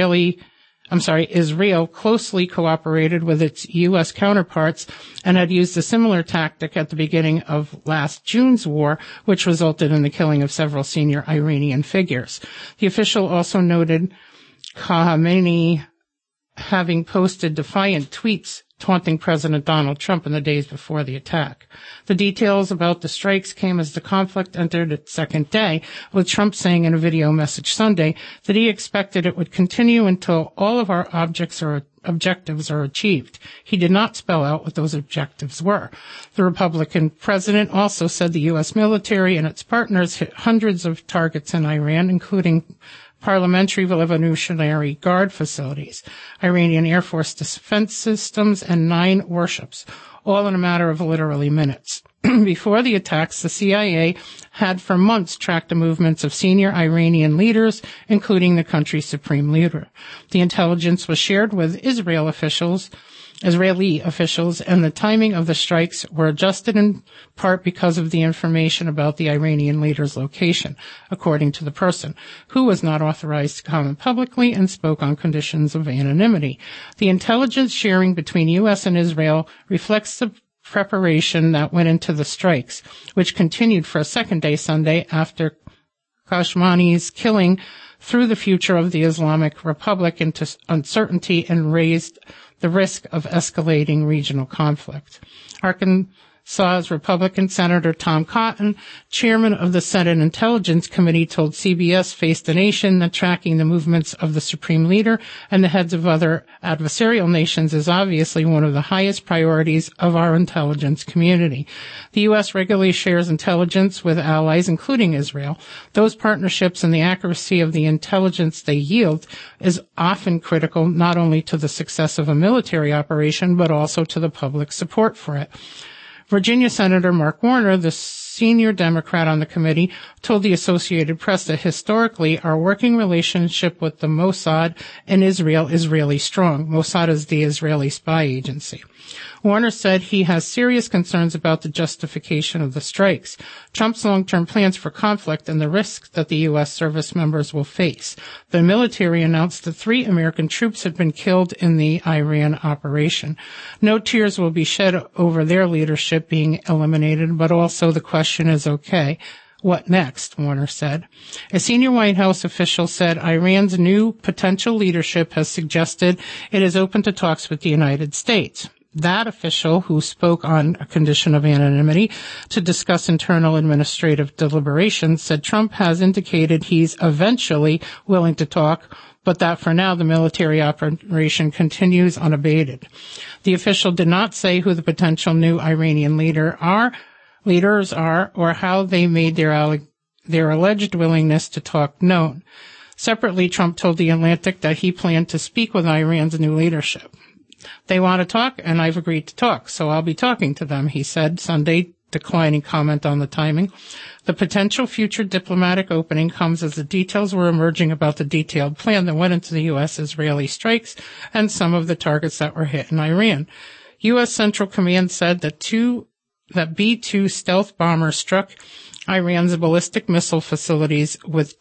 Israel closely cooperated with its U.S. counterparts and had used a similar tactic at the beginning of last June's war, which resulted in the killing of several senior Iranian figures. The official also noted Khamenei having posted defiant tweets taunting President Donald Trump in the days before the attack. The details about the strikes came as the conflict entered its second day, with Trump saying in a video message Sunday that he expected it would continue until all of our objectives are achieved. He did not spell out what those objectives were. The Republican president also said the U.S. military and its partners hit hundreds of targets in Iran, including Parliamentary Revolutionary Guard facilities, Iranian Air Force defense systems, and 9 warships, all in a matter of literally minutes. Before the attacks, the CIA had for months tracked the movements of senior Iranian leaders, including the country's supreme leader. The intelligence was shared with Israeli officials, and the timing of the strikes were adjusted in part because of the information about the Iranian leader's location, according to the person, who was not authorized to comment publicly and spoke on conditions of anonymity. The intelligence sharing between U.S. and Israel reflects the preparation that went into the strikes, which continued for a second day Sunday after Khamenei's killing threw the future of the Islamic Republic into uncertainty and raised the risk of escalating regional conflict. Arkansas Mossad Republican Senator Tom Cotton, chairman of the Senate Intelligence Committee, told CBS Face the Nation that tracking the movements of the supreme leader and the heads of other adversarial nations is obviously one of the highest priorities of our intelligence community. The U.S. regularly shares intelligence with allies, including Israel. Those partnerships and the accuracy of the intelligence they yield is often critical not only to the success of a military operation, but also to the public support for it. Virginia Senator Mark Warner, the senior Democrat on the committee, told the Associated Press that historically our working relationship with the Mossad and Israel is really strong. Mossad is the Israeli spy agency. Warner said he has serious concerns about the justification of the strikes, Trump's long-term plans for conflict, and the risks that the U.S. service members will face. The military announced that 3 American troops had been killed in the Iran operation. No tears will be shed over their leadership being eliminated, but also the question is, okay, what next? Warner said. A senior White House official said Iran's new potential leadership has suggested it is open to talks with the United States. That official, who spoke on a condition of anonymity to discuss internal administrative deliberations, said Trump has indicated he's eventually willing to talk, but that for now the military operation continues unabated. The official did not say who the potential new Iranian leaders are, or how they made their alleged willingness to talk known. Separately, Trump told The Atlantic that he planned to speak with Iran's new leadership. They want to talk, and I've agreed to talk, so I'll be talking to them, he said Sunday, declining comment on the timing. The potential future diplomatic opening comes as the details were emerging about the detailed plan that went into the U.S.-Israeli strikes and some of the targets that were hit in Iran. U.S. Central Command said that B-2 stealth bombers struck Iran's ballistic missile facilities with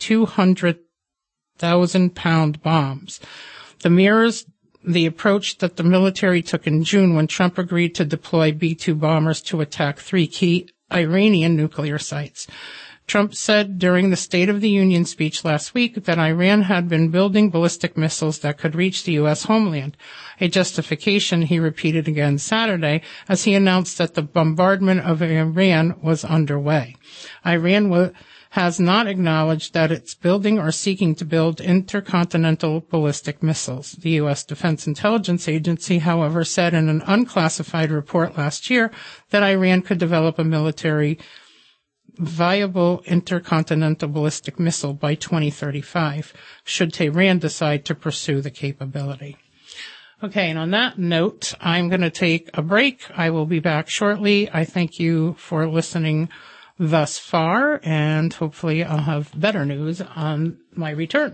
200,000-pound bombs. The mirrors the approach that the military took in June when Trump agreed to deploy B-2 bombers to attack 3 key Iranian nuclear sites. Trump said during the State of the Union speech last week that Iran had been building ballistic missiles that could reach the U.S. homeland, a justification he repeated again Saturday as he announced that the bombardment of Iran was underway. Iran has not acknowledged that it's building or seeking to build intercontinental ballistic missiles. The U.S. Defense Intelligence Agency, however, said in an unclassified report last year that Iran could develop a military viable intercontinental ballistic missile by 2035, should Tehran decide to pursue the capability. Okay, and on that note, I'm going to take a break. I will be back shortly. I thank you for listening thus far, and hopefully I'll have better news on my return.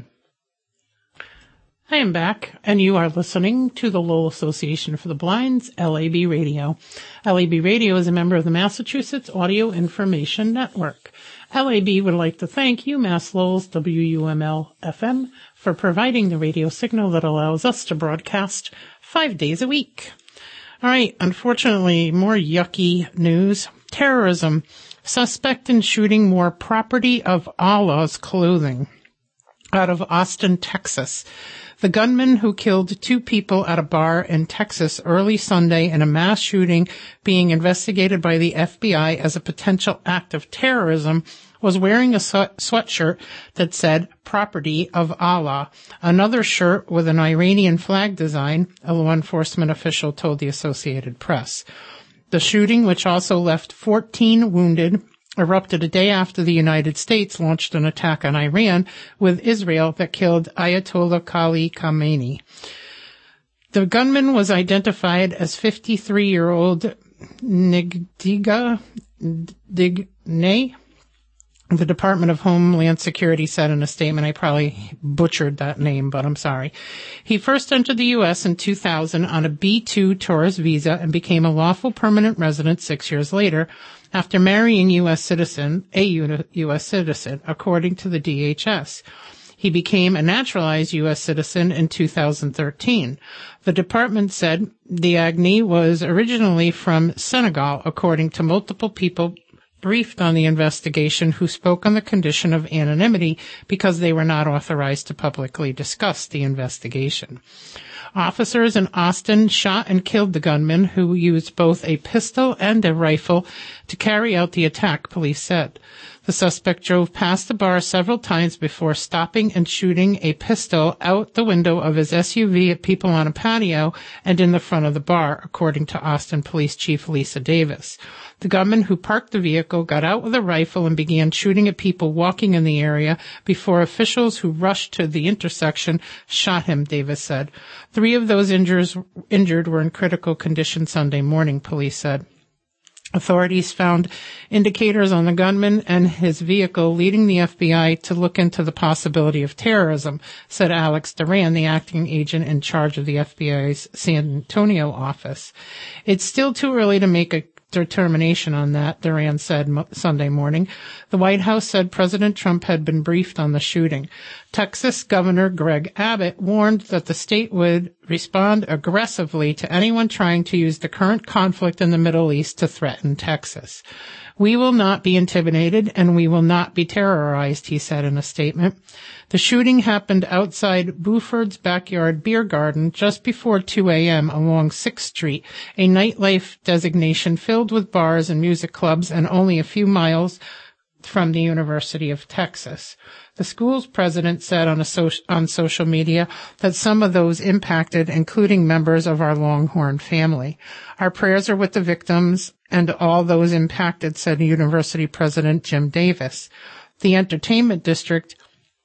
I am back, and you are listening to the Lowell Association for the Blind's LAB Radio. LAB Radio is a member of the Massachusetts Audio Information Network. LAB would like to thank UMass Lowell's WUML-FM for providing the radio signal that allows us to broadcast 5 days a week. All right, unfortunately, more yucky news. Terrorism. Suspect in shooting wore property of Allah's clothing. Out of Austin, Texas. The gunman who killed 2 people at a bar in Texas early Sunday in a mass shooting being investigated by the FBI as a potential act of terrorism was wearing a sweatshirt that said, "Property of Allah," another shirt with an Iranian flag design, a law enforcement official told the Associated Press. The shooting, which also left 14 wounded, erupted a day after the United States launched an attack on Iran with Israel that killed Ayatollah Ali Khamenei. The gunman was identified as 53-year-old Nigdiga Digne. The Department of Homeland Security said in a statement, I probably butchered that name, but I'm sorry. He first entered the U.S. in 2000 on a B-2 tourist visa and became a lawful permanent resident 6 years later after marrying a U.S. citizen, according to the DHS. He became a naturalized U.S. citizen in 2013. The department said Diagne was originally from Senegal, according to multiple people briefed on the investigation who spoke on the condition of anonymity because they were not authorized to publicly discuss the investigation. Officers in Austin shot and killed the gunman, who used both a pistol and a rifle to carry out the attack, police said. The suspect drove past the bar several times before stopping and shooting a pistol out the window of his SUV at people on a patio and in the front of the bar, according to Austin Police Chief Lisa Davis. The gunman who parked the vehicle got out with a rifle and began shooting at people walking in the area before officials who rushed to the intersection shot him, Davis said. 3 of those injured were in critical condition Sunday morning, police said. Authorities found indicators on the gunman and his vehicle, leading the FBI to look into the possibility of terrorism, said Alex Duran, the acting agent in charge of the FBI's San Antonio office. It's still too early to make a determination on that, Duran said Sunday morning. The White House said President Trump had been briefed on the shooting. Texas Governor Greg Abbott warned that the state would respond aggressively to anyone trying to use the current conflict in the Middle East to threaten Texas. We will not be intimidated and we will not be terrorized, he said in a statement. The shooting happened outside Buford's Backyard Beer Garden just before 2 a.m. along 6th Street, a nightlife designation filled with bars and music clubs and only a few miles from the University of Texas. The school's president said on social media that some of those impacted, including members of our Longhorn family. Our prayers are with the victims and all those impacted, said University President Jim Davis. The entertainment district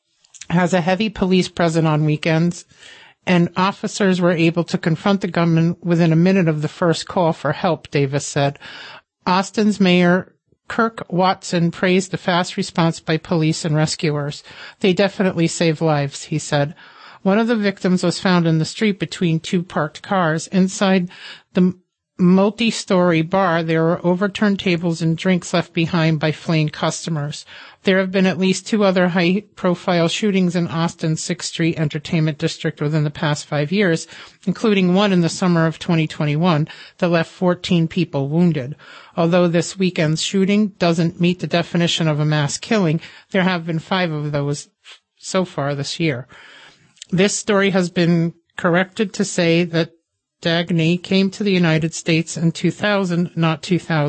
has a heavy police presence on weekends, and officers were able to confront the gunman within a minute of the first call for help, Davis said. Austin's mayor Kirk Watson praised the fast response by police and rescuers. They definitely saved lives, he said. One of the victims was found in the street between 2 parked cars. Inside the multi-story bar, there were overturned tables and drinks left behind by fleeing customers. There have been at least 2 other high-profile shootings in Austin's 6th Street Entertainment District within the past 5 years, including one in the summer of 2021 that left 14 people wounded. Although this weekend's shooting doesn't meet the definition of a mass killing, there have been 5 of those so far this year. This story has been corrected to say that Dagny came to the United States in 2000, not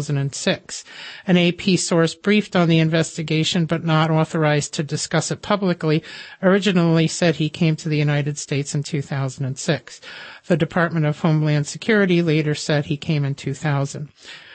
2006. An AP source briefed on the investigation but not authorized to discuss it publicly originally said he came to the United States in 2006. The Department of Homeland Security later said he came in 2000.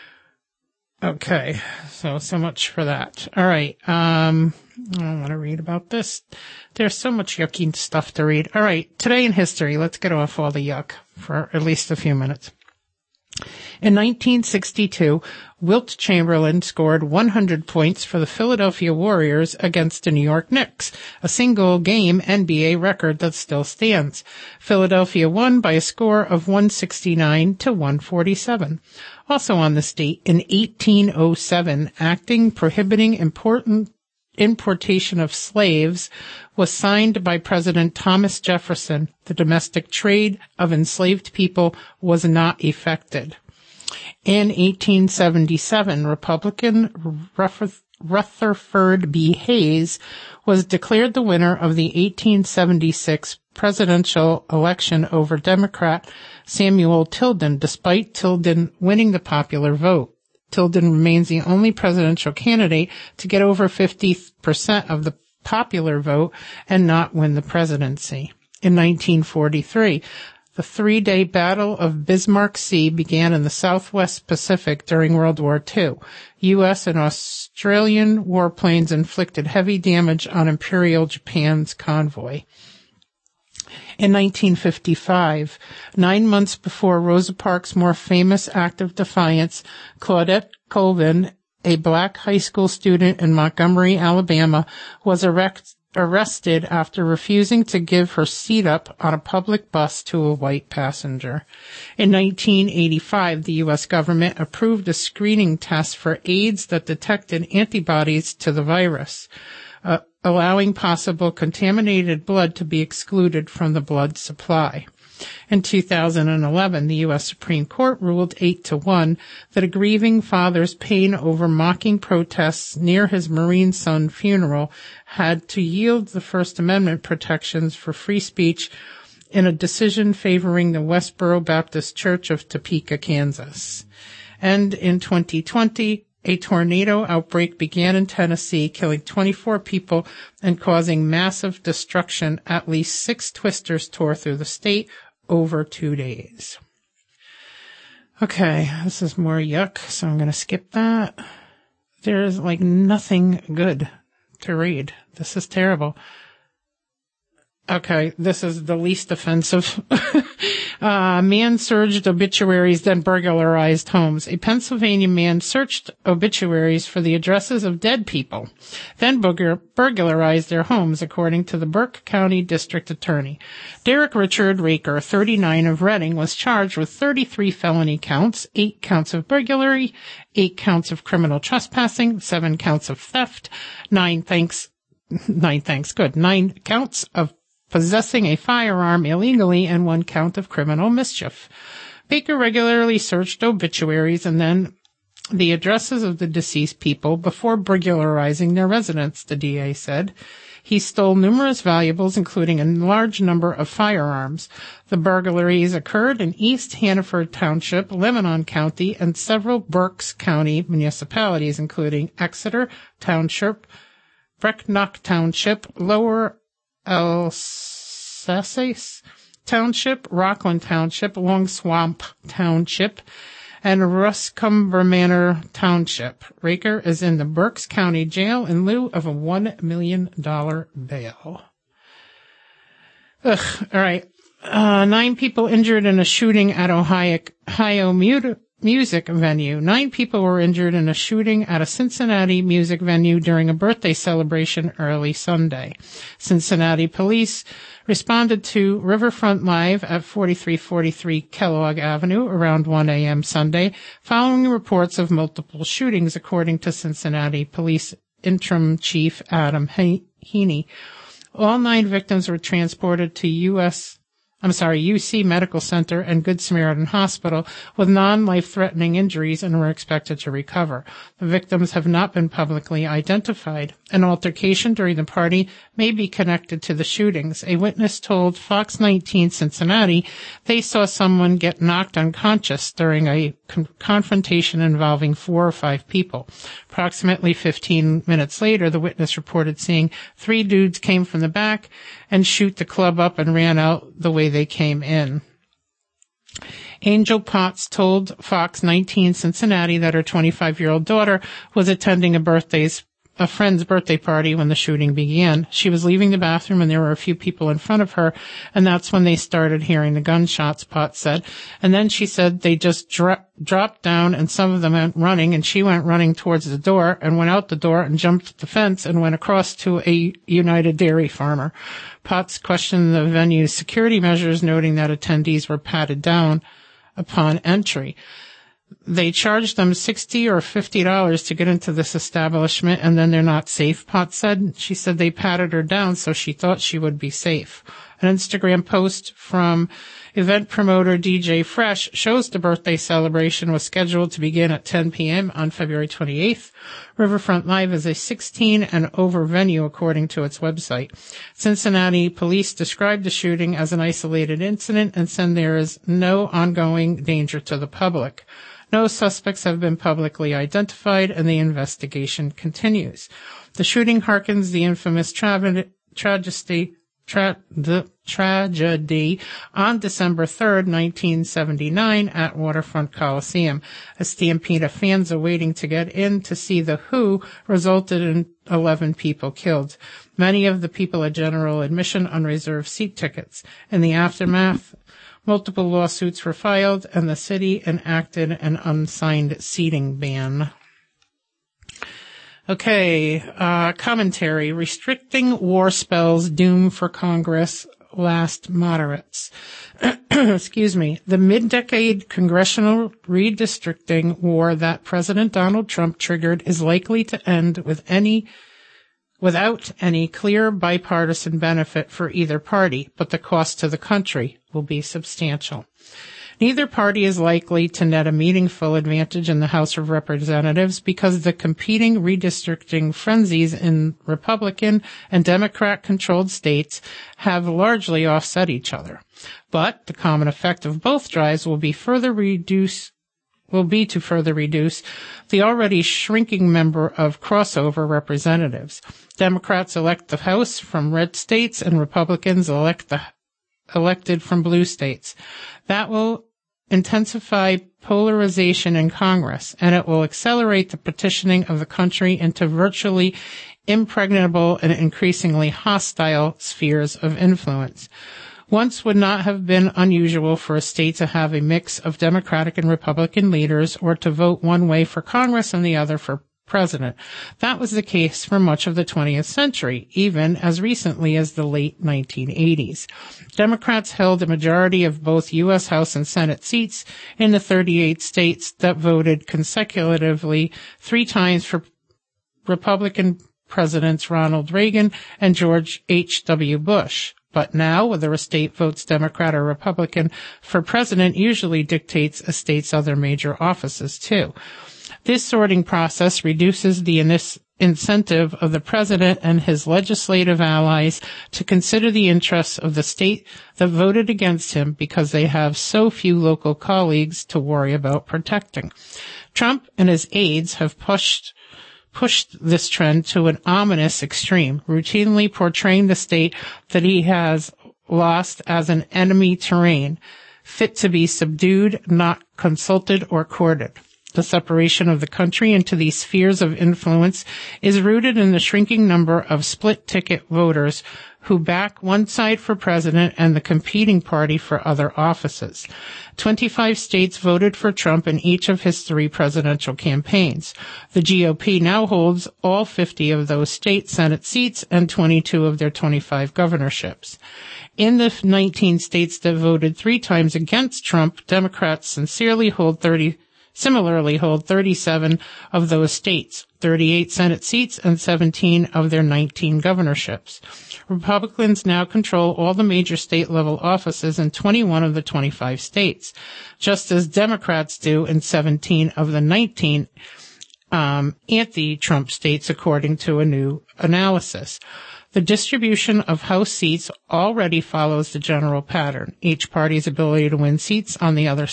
Okay, so much for that. All right, I want to read about this. There's so much yucky stuff to read. All right, today in history, let's get off all the yuck for at least a few minutes. In 1962, Wilt Chamberlain scored 100 points for the Philadelphia Warriors against the New York Knicks, a single-game NBA record that still stands. Philadelphia won by a score of 169 to 147. Also on this date, in 1807, acting prohibiting importation of slaves was signed by President Thomas Jefferson. The domestic trade of enslaved people was not effected. In 1877, Republican Rutherford B. Hayes was declared the winner of the 1876 presidential election over Democrat Samuel Tilden, despite Tilden winning the popular vote. Tilden remains the only presidential candidate to get over 50% of the popular vote and not win the presidency. In 1943, the 3-day Battle of Bismarck Sea began in the Southwest Pacific during World War II. U.S. and Australian warplanes inflicted heavy damage on Imperial Japan's convoy. In 1955, 9 months before Rosa Parks' more famous act of defiance, Claudette Colvin, a black high school student in Montgomery, Alabama, was arrested after refusing to give her seat up on a public bus to a white passenger. In 1985, the U.S. government approved a screening test for AIDS that detected antibodies to the virus, allowing possible contaminated blood to be excluded from the blood supply. In 2011, the U.S. Supreme Court ruled 8-1 that a grieving father's pain over mocking protests near his Marine son funeral had to yield the First Amendment protections for free speech in a decision favoring the Westboro Baptist Church of Topeka, Kansas. And in 2020, a tornado outbreak began in Tennessee, killing 24 people and causing massive destruction. At least 6 twisters tore through the state over 2 days. Okay, this is more yuck, so I'm going to skip that. There's like nothing good to read. This is terrible. Okay, this is the least offensive. Man surged obituaries, then burglarized homes. A Pennsylvania man searched obituaries for the addresses of dead people, then burglarized their homes, according to the Burke County District Attorney. Derek Richard Raker, 39, of Reading, was charged with 33 felony counts, 8 counts of burglary, 8 counts of criminal trespassing, 7 counts of theft, 9 counts of possessing a firearm illegally, and 1 count of criminal mischief. Baker regularly searched obituaries and then the addresses of the deceased people before burglarizing their residence, the DA said. He stole numerous valuables, including a large number of firearms. The burglaries occurred in East Hannaford Township, Lebanon County, and several Berks County municipalities, including Exeter Township, Brecknock Township, Lower Alsace Township, Rockland Township, Long Swamp Township, and Ruscomber Manor Township. Raker is in the Berks County Jail in lieu of a $1 million bail. All right. 9 people injured in a shooting at Ohio music venue. 9 people were injured in a shooting at a Cincinnati music venue during a birthday celebration early Sunday. Cincinnati police responded to Riverfront Live at 4343 Kellogg Avenue around 1 a.m. Sunday, following reports of multiple shootings, according to Cincinnati Police Interim Chief Adam Heaney. All 9 victims were transported to UC Medical Center and Good Samaritan Hospital with non-life-threatening injuries and were expected to recover. The victims have not been publicly identified. An altercation during the party may be connected to the shootings. A witness told Fox 19 Cincinnati they saw someone get knocked unconscious during a confrontation involving 4 or 5 people. Approximately 15 minutes later, the witness reported seeing 3 dudes came from the back and shoot the club up and ran out the way they came in. Angel Potts told Fox 19 Cincinnati that her 25-year-old daughter was attending a friend's birthday party when the shooting began. She was leaving the bathroom and there were a few people in front of her, and that's when they started hearing the gunshots, Potts said. And then she said they just dropped down and some of them went running, and she went running towards the door and went out the door and jumped the fence and went across to a United Dairy farmer. Potts questioned the venue's security measures, noting that attendees were patted down upon entry. They charged them $60 or $50 to get into this establishment, and then they're not safe, Potts said. She said they patted her down, so she thought she would be safe. An Instagram post from event promoter DJ Fresh shows the birthday celebration was scheduled to begin at 10 p.m. on February 28th. Riverfront Live is a 16 and over venue, according to its website. Cincinnati police described the shooting as an isolated incident and said there is no ongoing danger to the public. No suspects have been publicly identified, and the investigation continues. The shooting harkens the infamous tragedy on December 3rd, 1979 at Waterfront Coliseum. A stampede of fans awaiting to get in to see The Who resulted in 11 people killed. Many of the people had general admission on reserved seat tickets. In the aftermath, multiple lawsuits were filed, and the city enacted an unsigned seating ban. Okay, commentary. Restricting war spells doom for Congress, last moderates. Excuse me. The mid-decade congressional redistricting war that President Donald Trump triggered is likely to end with any without any clear bipartisan benefit for either party, but the cost to the country will be substantial. Neither party is likely to net a meaningful advantage in the House of Representatives because the competing redistricting frenzies in Republican and Democrat-controlled states have largely offset each other. But the common effect of both drives will be to further reduce the already shrinking number of crossover representatives. Democrats elect the House from red states and Republicans elected from blue states. That will intensify polarization in Congress, and it will accelerate the partitioning of the country into virtually impregnable and increasingly hostile spheres of influence. Once would not have been unusual for a state to have a mix of Democratic and Republican leaders or to vote one way for Congress and the other for president. That was the case for much of the 20th century, even as recently as the late 1980s. Democrats held a majority of both U.S. House and Senate seats in the 38 states that voted consecutively 3 times for Republican Presidents Ronald Reagan and George H.W. Bush. But now, whether a state votes Democrat or Republican for president usually dictates a state's other major offices, too. This sorting process reduces the incentive of the president and his legislative allies to consider the interests of the state that voted against him because they have so few local colleagues to worry about protecting. Trump and his aides have pushed this trend to an ominous extreme, routinely portraying the state that he has lost as an enemy terrain, fit to be subdued, not consulted or courted. The separation of the country into these spheres of influence is rooted in the shrinking number of split-ticket voters who back one side for president and the competing party for other offices. 25 states voted for Trump in each of his 3 presidential campaigns. The GOP now holds all 50 of those state Senate seats and 22 of their 25 governorships. In the 19 states that voted 3 times against Trump, Democrats similarly hold 37 of those states, 38 Senate seats, and 17 of their 19 governorships. Republicans now control all the major state-level offices in 21 of the 25 states, just as Democrats do in 17 of the 19 anti-Trump states, according to a new analysis. The distribution of House seats already follows the general pattern. Each party's ability to win seats on the other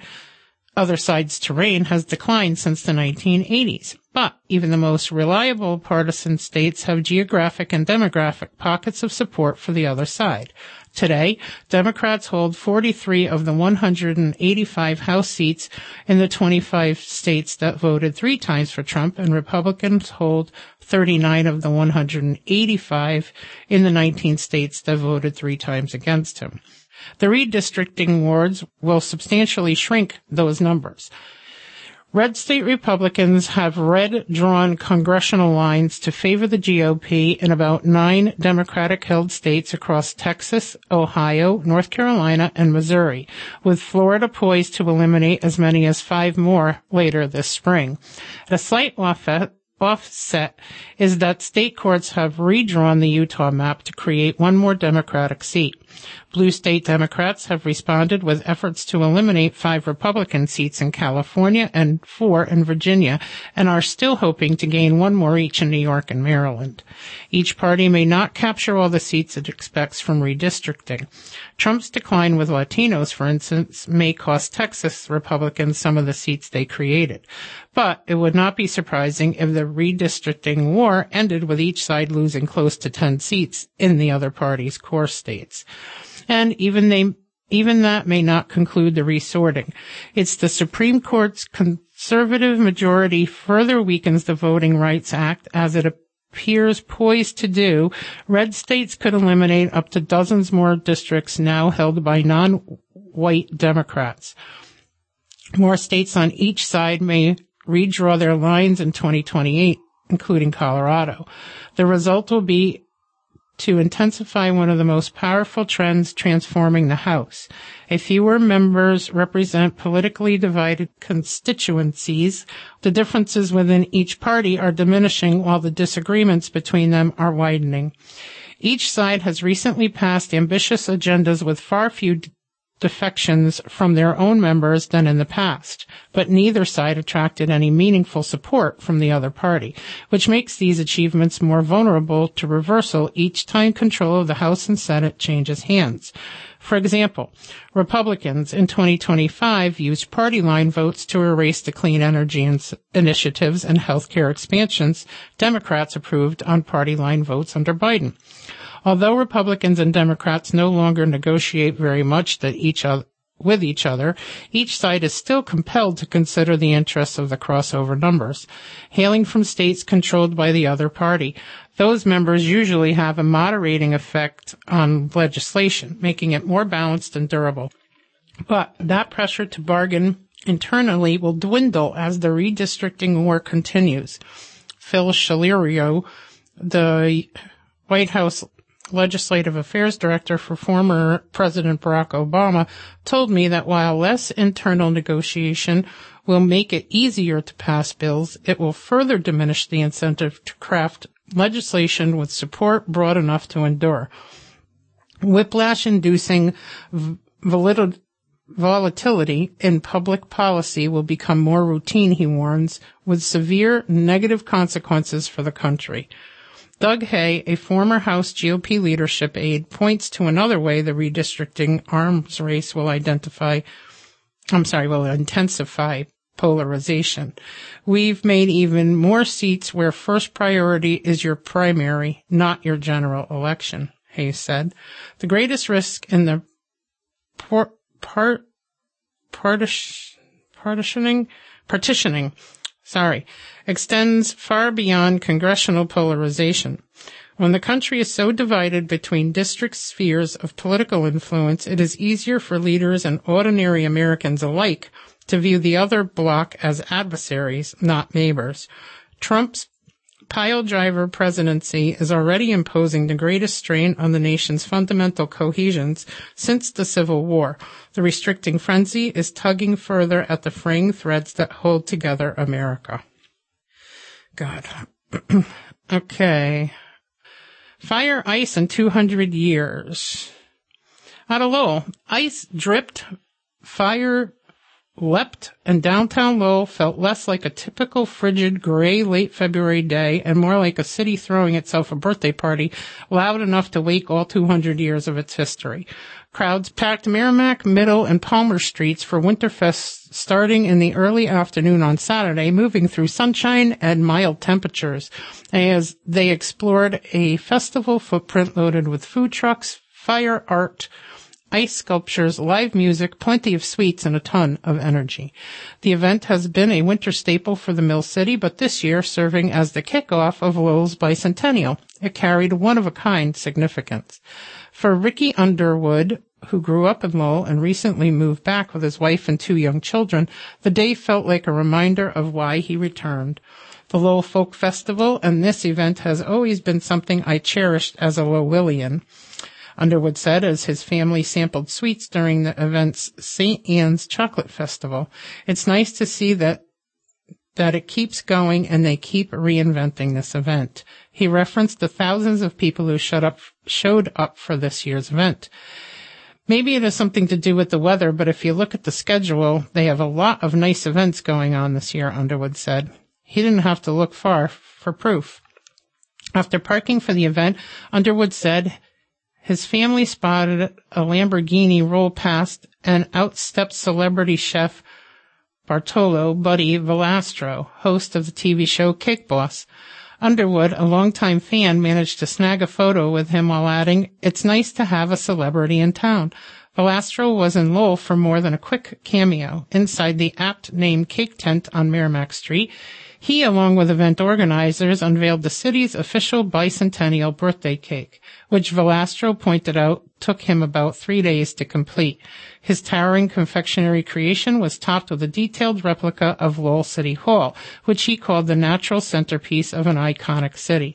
side's terrain has declined since the 1980s. But even the most reliable partisan states have geographic and demographic pockets of support for the other side. Today, Democrats hold 43 of the 185 House seats in the 25 states that voted 3 times for Trump, and Republicans hold 39 of the 185 in the 19 states that voted 3 times against him. The redistricting wards will substantially shrink those numbers. Red state Republicans have red-drawn congressional lines to favor the GOP in about 9 Democratic-held states across Texas, Ohio, North Carolina, and Missouri, with Florida poised to eliminate as many as 5 more later this spring. A slight offset is that state courts have redrawn the Utah map to create 1 more Democratic seat. Blue state Democrats have responded with efforts to eliminate 5 Republican seats in California and 4 in Virginia, and are still hoping to gain 1 more each in New York and Maryland. Each party may not capture all the seats it expects from redistricting. Trump's decline with Latinos, for instance, may cost Texas Republicans some of the seats they created. But it would not be surprising if the redistricting war ended with each side losing close to 10 seats in the other party's core states. And even that may not conclude the resorting. It's the Supreme Court's conservative majority further weakens the Voting Rights Act, as it appears poised to do. Red states could eliminate up to dozens more districts now held by non-white Democrats. More states on each side may redraw their lines in 2028, including Colorado. The result will be to intensify one of the most powerful trends transforming the House. Fewer members represent politically divided constituencies. The differences within each party are diminishing while the disagreements between them are widening. Each side has recently passed ambitious agendas with far fewer defections from their own members than in the past, but neither side attracted any meaningful support from the other party, which makes these achievements more vulnerable to reversal each time control of the House and Senate changes hands. For example, Republicans in 2025 used party line votes to erase the clean energy initiatives and healthcare expansions Democrats approved on party line votes under Biden. Although Republicans and Democrats no longer negotiate very much with each other, each side is still compelled to consider the interests of the crossover numbers, hailing from states controlled by the other party. Those members usually have a moderating effect on legislation, making it more balanced and durable. But that pressure to bargain internally will dwindle as the redistricting war continues. Phil Shalirio, the White House Legislative Affairs Director for former President Barack Obama, told me that while less internal negotiation will make it easier to pass bills, it will further diminish the incentive to craft legislation with support broad enough to endure. Whiplash-inducing volatility in public policy will become more routine, he warns, with severe negative consequences for the country. Doug Hay, a former House GOP leadership aide, points to another way the redistricting arms race will intensify polarization. We've made even more seats where first priority is your primary, not your general election, Hay said. The greatest risk in the partitioning extends far beyond congressional polarization. When the country is so divided between district spheres of political influence, it is easier for leaders and ordinary Americans alike to view the other bloc as adversaries, not neighbors. Trump's pile-driver presidency is already imposing the greatest strain on the nation's fundamental cohesion since the Civil War. The restricting frenzy is tugging further at the fraying threads that hold together America. God. Okay. Fire ice in 200 years. Out of Lowell, ice dripped, fire leapt, and downtown Lowell felt less like a typical frigid, gray, late February day and more like a city throwing itself a birthday party loud enough to wake all 200 years of its history. Crowds packed Merrimack, Middle, and Palmer streets for Winterfest starting in the early afternoon on Saturday, moving through sunshine and mild temperatures as they explored a festival footprint loaded with food trucks, fire art, ice sculptures, live music, plenty of sweets, and a ton of energy. The event has been a winter staple for the Mill City, but this year serving as the kickoff of Lowell's bicentennial. It carried one-of-a-kind significance. For Ricky Underwood, who grew up in Lowell and recently moved back with his wife and 2 young children, the day felt like a reminder of why he returned. The Lowell Folk Festival and this event has always been something I cherished as a Lowellian, Underwood said as his family sampled sweets during the event's St. Anne's Chocolate Festival. It's nice to see that it keeps going and they keep reinventing this event. He referenced the thousands of people who showed up for this year's event. Maybe it has something to do with the weather, but if you look at the schedule, they have a lot of nice events going on this year, Underwood said. He didn't have to look far for proof. After parking for the event, Underwood said his family spotted a Lamborghini roll past and outstepped celebrity chef Bartolo Buddy Valastro, host of the TV show Cake Boss. Underwood, a longtime fan, managed to snag a photo with him while adding, "It's nice to have a celebrity in town." Valastro was in Lowell for more than a quick cameo. Inside the apt-named cake tent on Merrimack Street, he, along with event organizers, unveiled the city's official bicentennial birthday cake, which Valastro pointed out took him about 3 days to complete. His towering confectionery creation was topped with a detailed replica of Lowell City Hall, which he called the natural centerpiece of an iconic city.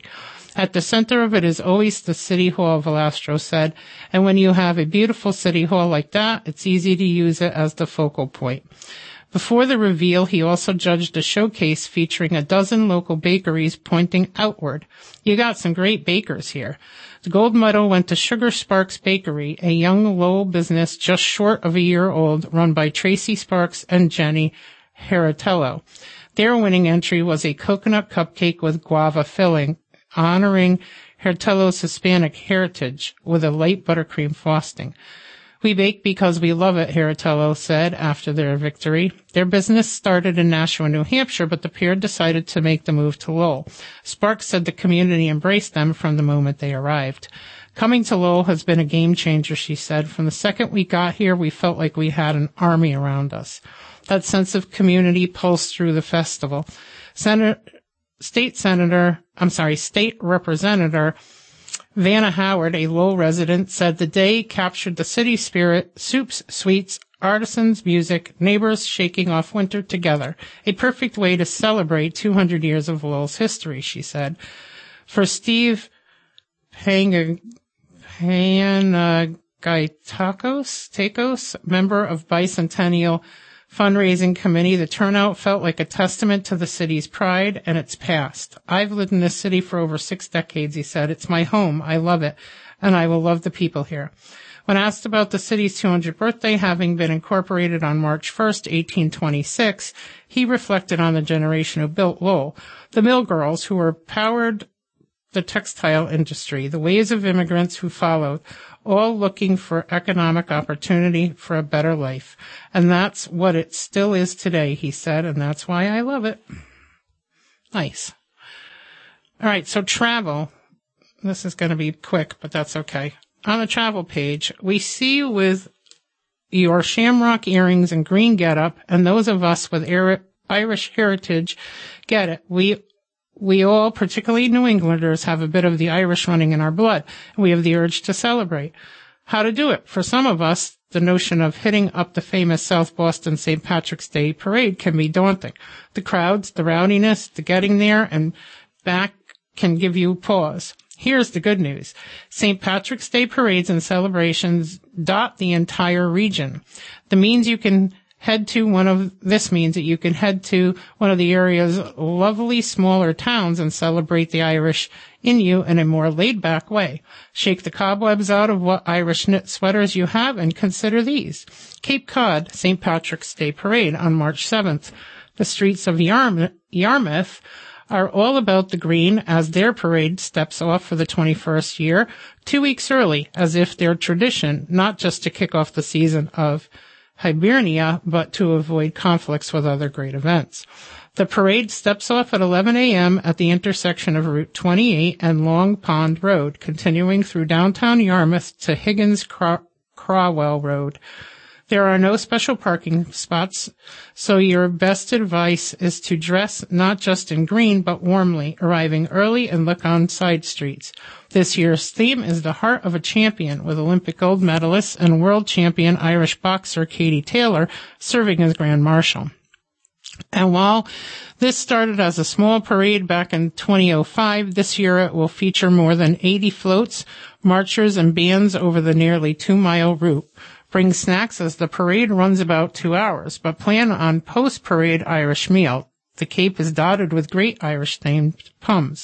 At the center of it is always the City Hall, Velastro said, and when you have a beautiful City Hall like that, it's easy to use it as the focal point. Before the reveal, he also judged a showcase featuring a dozen local bakeries pointing outward. You got some great bakers here. The gold medal went to Sugar Sparks Bakery, a young Lowell business just short of a year old, run by Tracy Sparks and Jenny Heritello. Their winning entry was a coconut cupcake with guava filling, honoring Heritello's Hispanic heritage with a light buttercream frosting. We bake because we love it, Heritello said after their victory. Their business started in Nashua, New Hampshire, but the pair decided to make the move to Lowell. Sparks said the community embraced them from the moment they arrived. Coming to Lowell has been a game changer, she said. From the second we got here, we felt like we had an army around us. That sense of community pulsed through the festival. State Representative Vanna Howard, a Lowell resident, said the day captured the city spirit, soups, sweets, artisans, music, neighbors shaking off winter together. A perfect way to celebrate 200 years of Lowell's history, she said. For Steve Pangaitakos, member of Bicentennial Fundraising Committee, the turnout felt like a testament to the city's pride and its past. I've lived in this city for over 6 decades, he said. It's my home. I love it, and I will love the people here. When asked about the city's 200th birthday having been incorporated on March 1st, 1826, he reflected on the generation who built Lowell, the mill girls who were powered the textile industry, the waves of immigrants who followed, all looking for economic opportunity for a better life. And that's what it still is today, he said, and that's why I love it. Nice. All right, so travel. This is going to be quick, but that's okay. On the travel page, we see you with your shamrock earrings and green getup, and those of us with Irish heritage get it. We all, particularly New Englanders, have a bit of the Irish running in our blood, and we have the urge to celebrate. How to do it? For some of us, the notion of hitting up the famous South Boston St. Patrick's Day parade can be daunting. The crowds, the rowdiness, the getting there and back can give you pause. Here's the good news. St. Patrick's Day parades and celebrations dot the entire region. This means that you can head to one of the area's lovely smaller towns and celebrate the Irish in you in a more laid-back way. Shake the cobwebs out of what Irish knit sweaters you have and consider these. Cape Cod St. Patrick's Day Parade on March 7th. The streets of Yarmouth are all about the green as their parade steps off for the 21st year, 2 weeks early, as if their tradition, not just to kick off the season of Hibernia, but to avoid conflicts with other great events. The parade steps off at 11 a.m. at the intersection of Route 28 and Long Pond Road, continuing through downtown Yarmouth to Higgins Crawwell Road. There are no special parking spots, so your best advice is to dress not just in green, but warmly, arriving early and look on side streets. This year's theme is the Heart of a Champion, with Olympic gold medalist and world champion Irish boxer Katie Taylor serving as Grand Marshal. And while this started as a small parade back in 2005, this year it will feature more than 80 floats, marchers, and bands over the nearly 2-mile route. Bring snacks as the parade runs about 2 hours, but plan on post-parade Irish meal. The Cape is dotted with great Irish-themed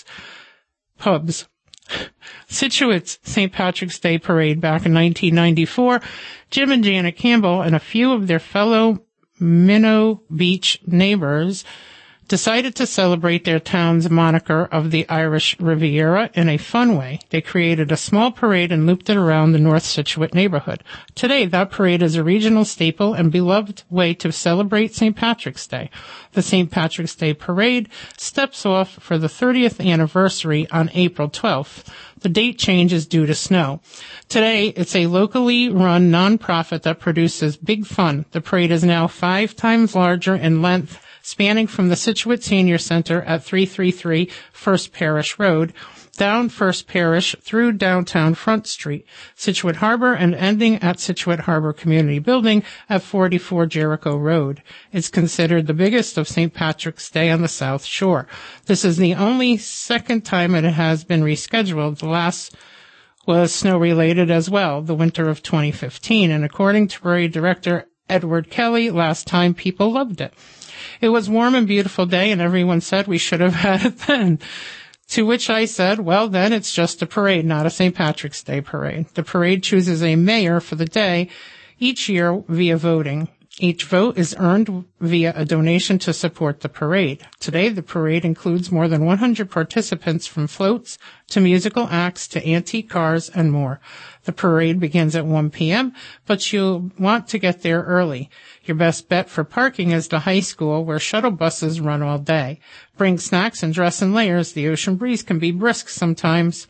pubs. Scituate's St. Patrick's Day Parade back in 1994, Jim and Janet Campbell and a few of their fellow Minnow Beach neighbors decided to celebrate their town's moniker of the Irish Riviera in a fun way. They created a small parade and looped it around the North Scituate neighborhood. Today, that parade is a regional staple and beloved way to celebrate St. Patrick's Day. The St. Patrick's Day Parade steps off for the 30th anniversary on April 12th. The date change is due to snow. Today, it's a locally run nonprofit that produces big fun. The parade is now 5 times larger in length, spanning from the Scituate Senior Center at 333 First Parish Road down First Parish through downtown Front Street, Scituate Harbor, and ending at Scituate Harbor Community Building at 44 Jericho Road. It's considered the biggest of St. Patrick's Day on the South Shore. This is the only second time it has been rescheduled. The last was snow-related as well, the winter of 2015, and according to parade director Edward Kelly, last time people loved it. It was warm and beautiful day, and everyone said we should have had it then. To which I said, well, then it's just a parade, not a St. Patrick's Day parade. The parade chooses a mayor for the day each year via voting. Each vote is earned via a donation to support the parade. Today, the parade includes more than 100 participants from floats to musical acts to antique cars and more. The parade begins at 1 p.m., but you'll want to get there early. Your best bet for parking is the high school, where shuttle buses run all day. Bring snacks and dress in layers. The ocean breeze can be brisk sometimes.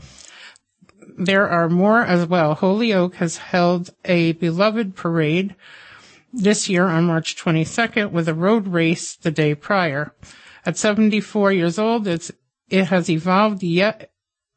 There are more as well. Holyoke has held a beloved parade this year on March 22nd with a road race the day prior. At 74 years old, it has evolved yet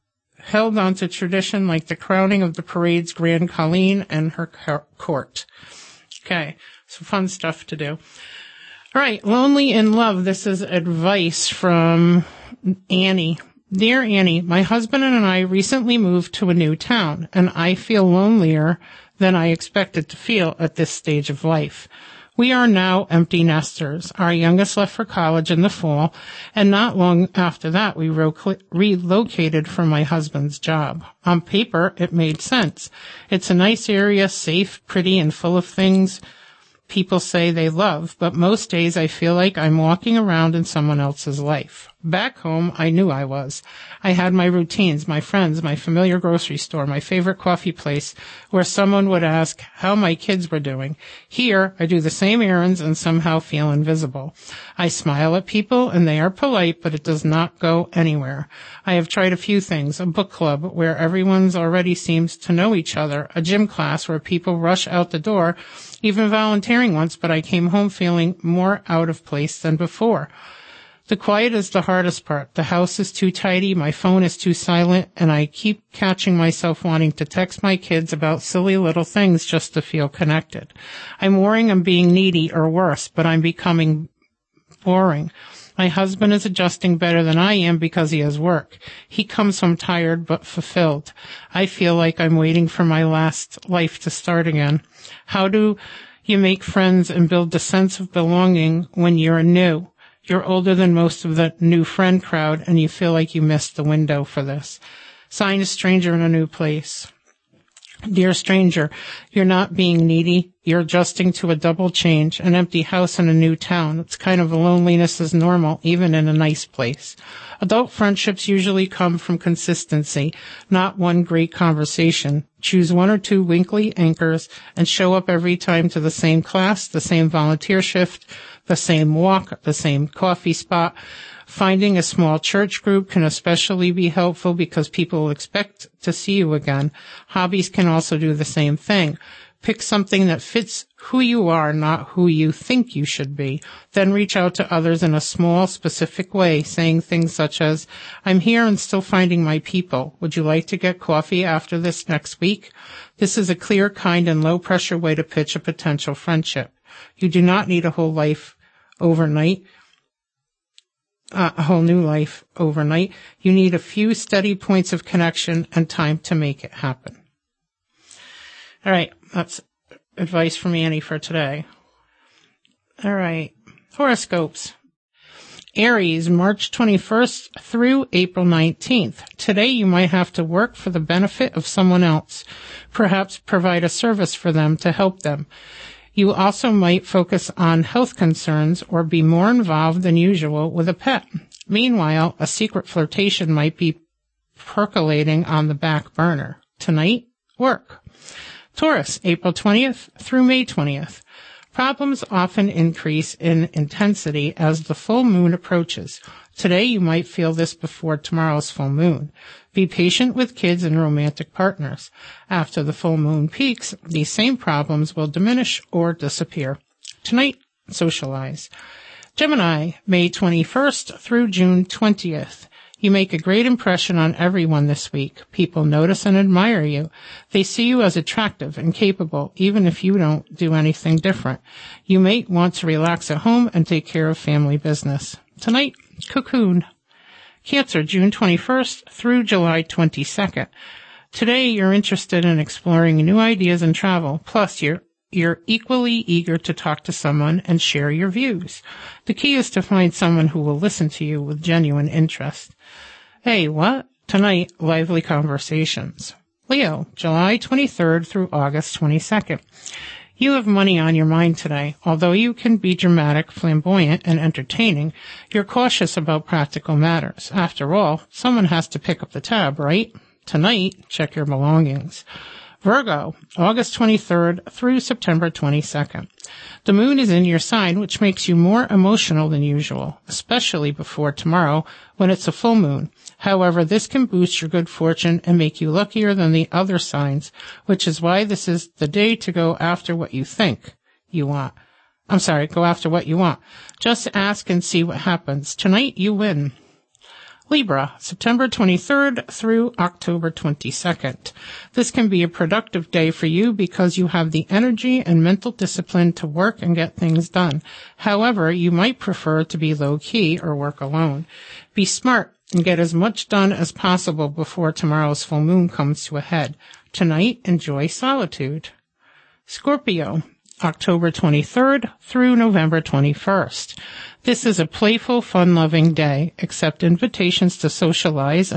held on to tradition like the crowning of the parade's Grand Colleen and her court. Okay, so fun stuff to do. All right, Lonely in Love. This is advice from Annie. Dear Annie, my husband and I recently moved to a new town, and I feel lonelier than I expected to feel at this stage of life. We are now empty nesters. Our youngest left for college in the fall, and not long after that we relocated for my husband's job. On paper, it made sense. It's a nice area, safe, pretty, and full of things people say they love, but most days I feel like I'm walking around in someone else's life. Back home, I knew I was. I had my routines, my friends, my familiar grocery store, my favorite coffee place, where someone would ask how my kids were doing. Here, I do the same errands and somehow feel invisible. I smile at people, and they are polite, but it does not go anywhere. I have tried a few things, a book club where everyone's already seems to know each other, a gym class where people rush out the door, even volunteering once, but I came home feeling more out of place than before. The quiet is the hardest part. The house is too tidy, my phone is too silent, and I keep catching myself wanting to text my kids about silly little things just to feel connected. I'm worrying I'm being needy or worse, but I'm becoming boring. My husband is adjusting better than I am because he has work. He comes home tired but fulfilled. I feel like I'm waiting for my last life to start again. How do you make friends and build a sense of belonging when you're new? You're older than most of the new friend crowd, and you feel like you missed the window for this. Signed, a stranger in a new place. Dear stranger, you're not being needy. You're adjusting to a double change, an empty house in a new town. It's kind of a loneliness is normal, even in a nice place. Adult friendships usually come from consistency, not one great conversation. Choose one or two winkly anchors and show up every time to the same class, the same volunteer shift, the same walk, the same coffee spot. Finding a small church group can especially be helpful because people will expect to see you again. Hobbies can also do the same thing. Pick something that fits who you are, not who you think you should be. Then reach out to others in a small, specific way, saying things such as, I'm here and still finding my people. Would you like to get coffee after this next week? This is a clear, kind, and low-pressure way to pitch a potential friendship. You do not need a whole life overnight. A whole new life overnight. You need a few steady points of connection and time to make it happen. All right, that's advice from Annie for today. All right, horoscopes. Aries, March 21st through April 19th. Today you might have to work for the benefit of someone else, perhaps provide a service for them to help them. You also might focus on health concerns or be more involved than usual with a pet. Meanwhile, a secret flirtation might be percolating on the back burner. Tonight, work. Taurus, April 20th through May 20th. Problems often increase in intensity as the full moon approaches. Today you might feel this before tomorrow's full moon. Be patient with kids and romantic partners. After the full moon peaks, these same problems will diminish or disappear. Tonight, socialize. Gemini, May 21st through June 20th. You make a great impression on everyone this week. People notice and admire you. They see you as attractive and capable, even if you don't do anything different. You may want to relax at home and take care of family business. Tonight, Cocoon. Cancer, June 21st through July 22nd. Today, you're interested in exploring new ideas and travel. Plus, you're equally eager to talk to someone and share your views. The key is to find someone who will listen to you with genuine interest. Hey, what? Tonight, lively conversations. Leo, July 23rd through August 22nd. You have money on your mind today. Although you can be dramatic, flamboyant, and entertaining, you're cautious about practical matters. After all, someone has to pick up the tab, right? Tonight, check your belongings. Virgo, August 23rd through September 22nd. The moon is in your sign, which makes you more emotional than usual, especially before tomorrow when it's a full moon. However, this can boost your good fortune and make you luckier than the other signs, which is why this is the day to go after what you think you want. Go after what you want. Just ask and see what happens. Tonight, you win. Libra, September 23rd through October 22nd. This can be a productive day for you because you have the energy and mental discipline to work and get things done. However, you might prefer to be low-key or work alone. Be smart and get as much done as possible before tomorrow's full moon comes to a head. Tonight, enjoy solitude. Scorpio, October 23rd through November 21st. This is a playful, fun-loving day. Accept invitations to socialize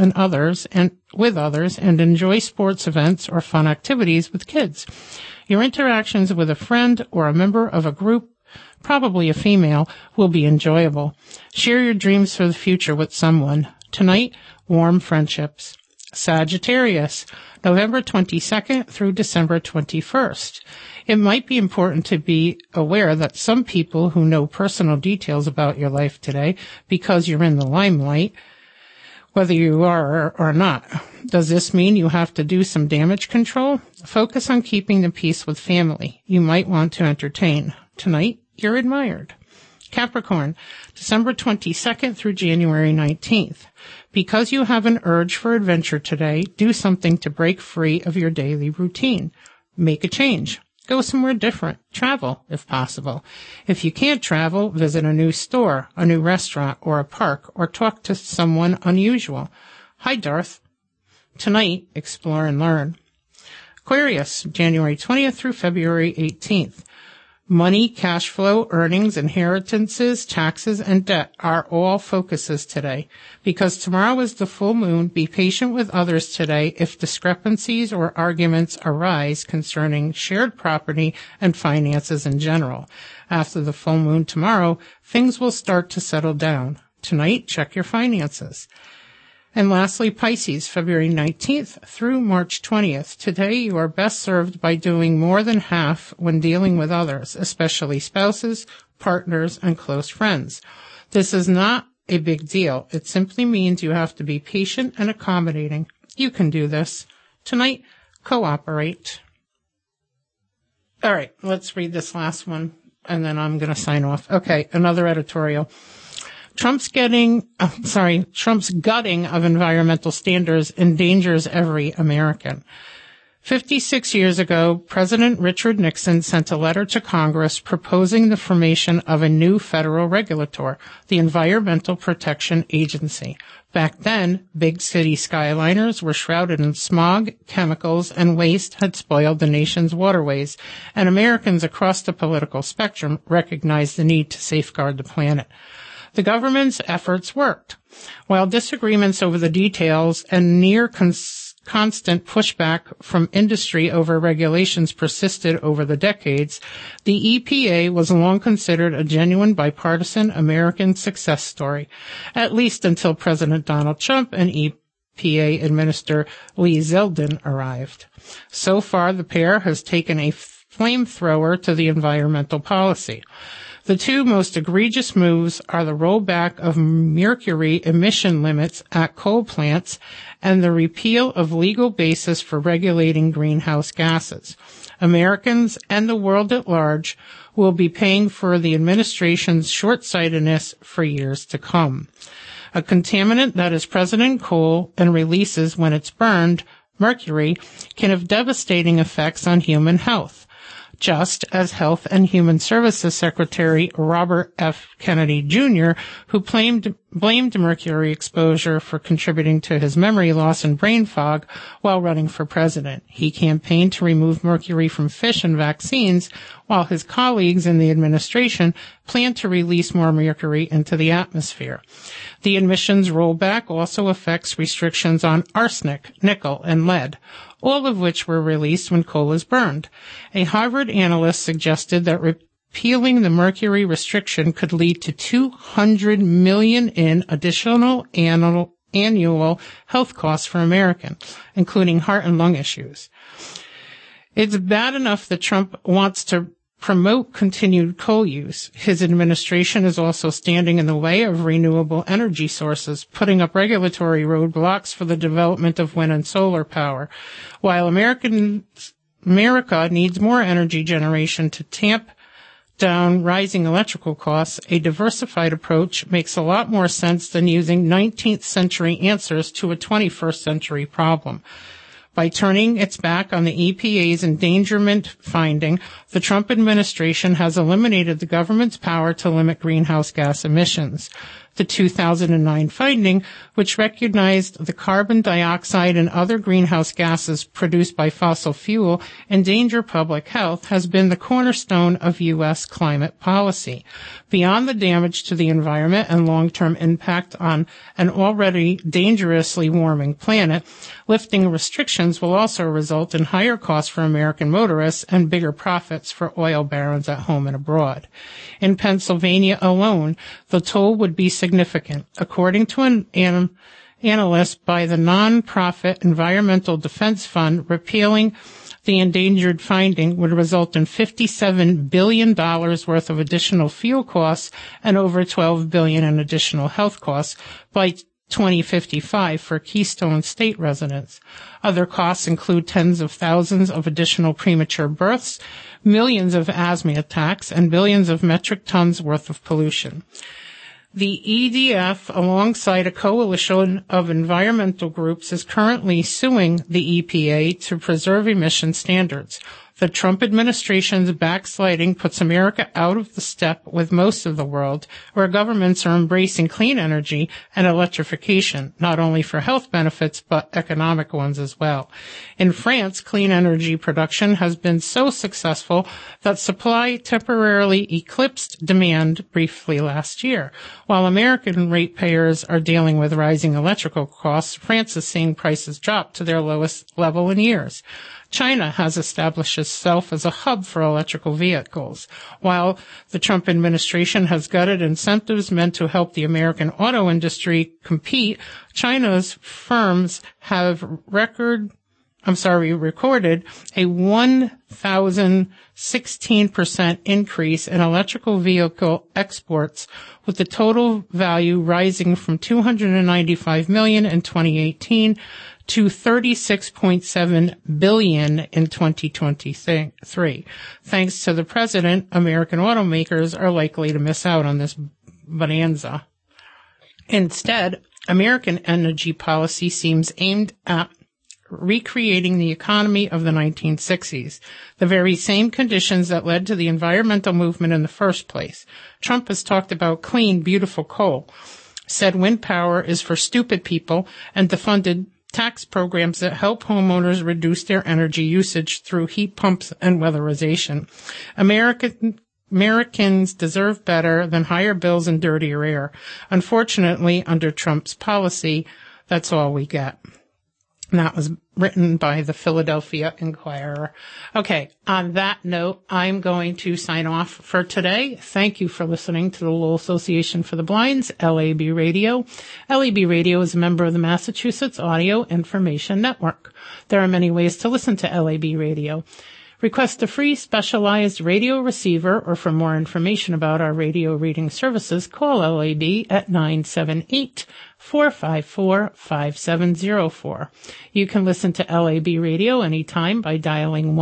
with others and enjoy sports events or fun activities with kids. Your interactions with a friend or a member of a group, probably a female, will be enjoyable. Share your dreams for the future with someone. Tonight, warm friendships. Sagittarius, November 22nd through December 21st. It might be important to be aware that some people who know personal details about your life today, because you're in the limelight, whether you are or not. Does this mean you have to do some damage control? Focus on keeping the peace with family. You might want to entertain. Tonight, you're admired. Capricorn, December 22nd through January 19th. Because you have an urge for adventure today, do something to break free of your daily routine. Make a change. Go somewhere different. Travel, if possible. If you can't travel, visit a new store, a new restaurant, or a park, or talk to someone unusual. Hi, Darth. Tonight, explore and learn. Aquarius, January 20th through February 18th. Money, cash flow, earnings, inheritances, taxes, and debt are all focuses today. Because tomorrow is the full moon, be patient with others today if discrepancies or arguments arise concerning shared property and finances in general. After the full moon tomorrow, things will start to settle down. Tonight, check your finances. And lastly, Pisces, February 19th through March 20th. Today, you are best served by doing more than half when dealing with others, especially spouses, partners, and close friends. This is not a big deal. It simply means you have to be patient and accommodating. You can do this. Tonight, cooperate. All right, let's read this last one, and then I'm going to sign off. Okay, another editorial. Trump's gutting of environmental standards endangers every American. 56 years ago, President Richard Nixon sent a letter to Congress proposing the formation of a new federal regulator, the Environmental Protection Agency. Back then, big city skyliners were shrouded in smog, chemicals, and waste had spoiled the nation's waterways, and Americans across the political spectrum recognized the need to safeguard the planet. The government's efforts worked. While disagreements over the details and near constant pushback from industry over regulations persisted over the decades, the EPA was long considered a genuine bipartisan American success story, at least until President Donald Trump and EPA Administrator Lee Zeldin arrived. So far, the pair has taken a flamethrower to the environmental policy. The two most egregious moves are the rollback of mercury emission limits at coal plants and the repeal of legal basis for regulating greenhouse gases. Americans and the world at large will be paying for the administration's short-sightedness for years to come. A contaminant that is present in coal and releases when it's burned, mercury, can have devastating effects on human health, just as Health and Human Services Secretary Robert F. Kennedy Jr., who blamed mercury exposure for contributing to his memory loss and brain fog while running for president. He campaigned to remove mercury from fish and vaccines, while his colleagues in the administration planned to release more mercury into the atmosphere. The emissions rollback also affects restrictions on arsenic, nickel, and lead, all of which were released when coal is burned. A Harvard analyst suggested that repealing the mercury restriction could lead to $200 million in additional annual health costs for Americans, including heart and lung issues. It's bad enough that Trump wants to promote continued coal use. His administration is also standing in the way of renewable energy sources, putting up regulatory roadblocks for the development of wind and solar power. While America needs more energy generation to tamp down rising electrical costs, a diversified approach makes a lot more sense than using 19th century answers to a 21st century problem. By turning its back on the EPA's endangerment finding, the Trump administration has eliminated the government's power to limit greenhouse gas emissions. The 2009 finding, which recognized the carbon dioxide and other greenhouse gases produced by fossil fuel endanger public health, has been the cornerstone of U.S. climate policy. Beyond the damage to the environment and long-term impact on an already dangerously warming planet, lifting restrictions will also result in higher costs for American motorists and bigger profits for oil barons at home and abroad. In Pennsylvania alone, the toll would be significant. According to an analyst by the nonprofit Environmental Defense Fund, repealing the endangered finding would result in $57 billion worth of additional fuel costs and over $12 billion in additional health costs by 2055 for Keystone State residents. Other costs include tens of thousands of additional premature births, millions of asthma attacks, and billions of metric tons worth of pollution. The EDF, alongside a coalition of environmental groups, is currently suing the EPA to preserve emission standards. The Trump administration's backsliding puts America out of the step with most of the world, where governments are embracing clean energy and electrification, not only for health benefits, but economic ones as well. In France, clean energy production has been so successful that supply temporarily eclipsed demand briefly last year. While American ratepayers are dealing with rising electrical costs, France is seeing prices drop to their lowest level in years. China has established itself as a hub for electrical vehicles. While the Trump administration has gutted incentives meant to help the American auto industry compete, China's firms have recorded a 1,016% increase in electrical vehicle exports, with the total value rising from $295 million in 2018 to $36.7 billion in 2023. Thanks to the president, American automakers are likely to miss out on this bonanza. Instead, American energy policy seems aimed at recreating the economy of the 1960s, the very same conditions that led to the environmental movement in the first place. Trump has talked about clean, beautiful coal, said wind power is for stupid people, and defunded tax programs that help homeowners reduce their energy usage through heat pumps and weatherization. Americans deserve better than higher bills and dirtier air. Unfortunately, under Trump's policy, that's all we get. And that was written by the Philadelphia Inquirer. Okay, on that note, I'm going to sign off for today. Thank you for listening to the Lowell Association for the Blind's LAB Radio. LAB Radio is a member of the Massachusetts Audio Information Network. There are many ways to listen to LAB Radio. Request a free specialized radio receiver, or for more information about our radio reading services, call LAB at 978 888-454-5704. You can listen to LAB Radio anytime by dialing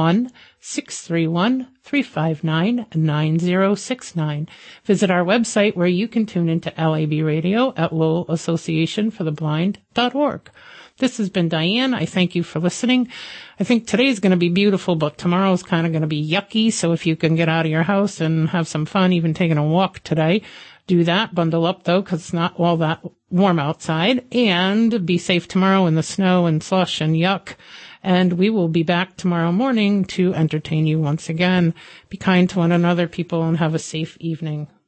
1-631-359-9069. Visit our website where you can tune into LAB Radio at LowellAssociationForTheBlind.org. This has been Diane. I thank you for listening. I think today's going to be beautiful, but tomorrow's kind of going to be yucky. So if you can get out of your house and have some fun, even taking a walk today, do that. Bundle up, though, because it's not all that warm outside. And be safe tomorrow in the snow and slush and yuck. And we will be back tomorrow morning to entertain you once again. Be kind to one another, people, and have a safe evening.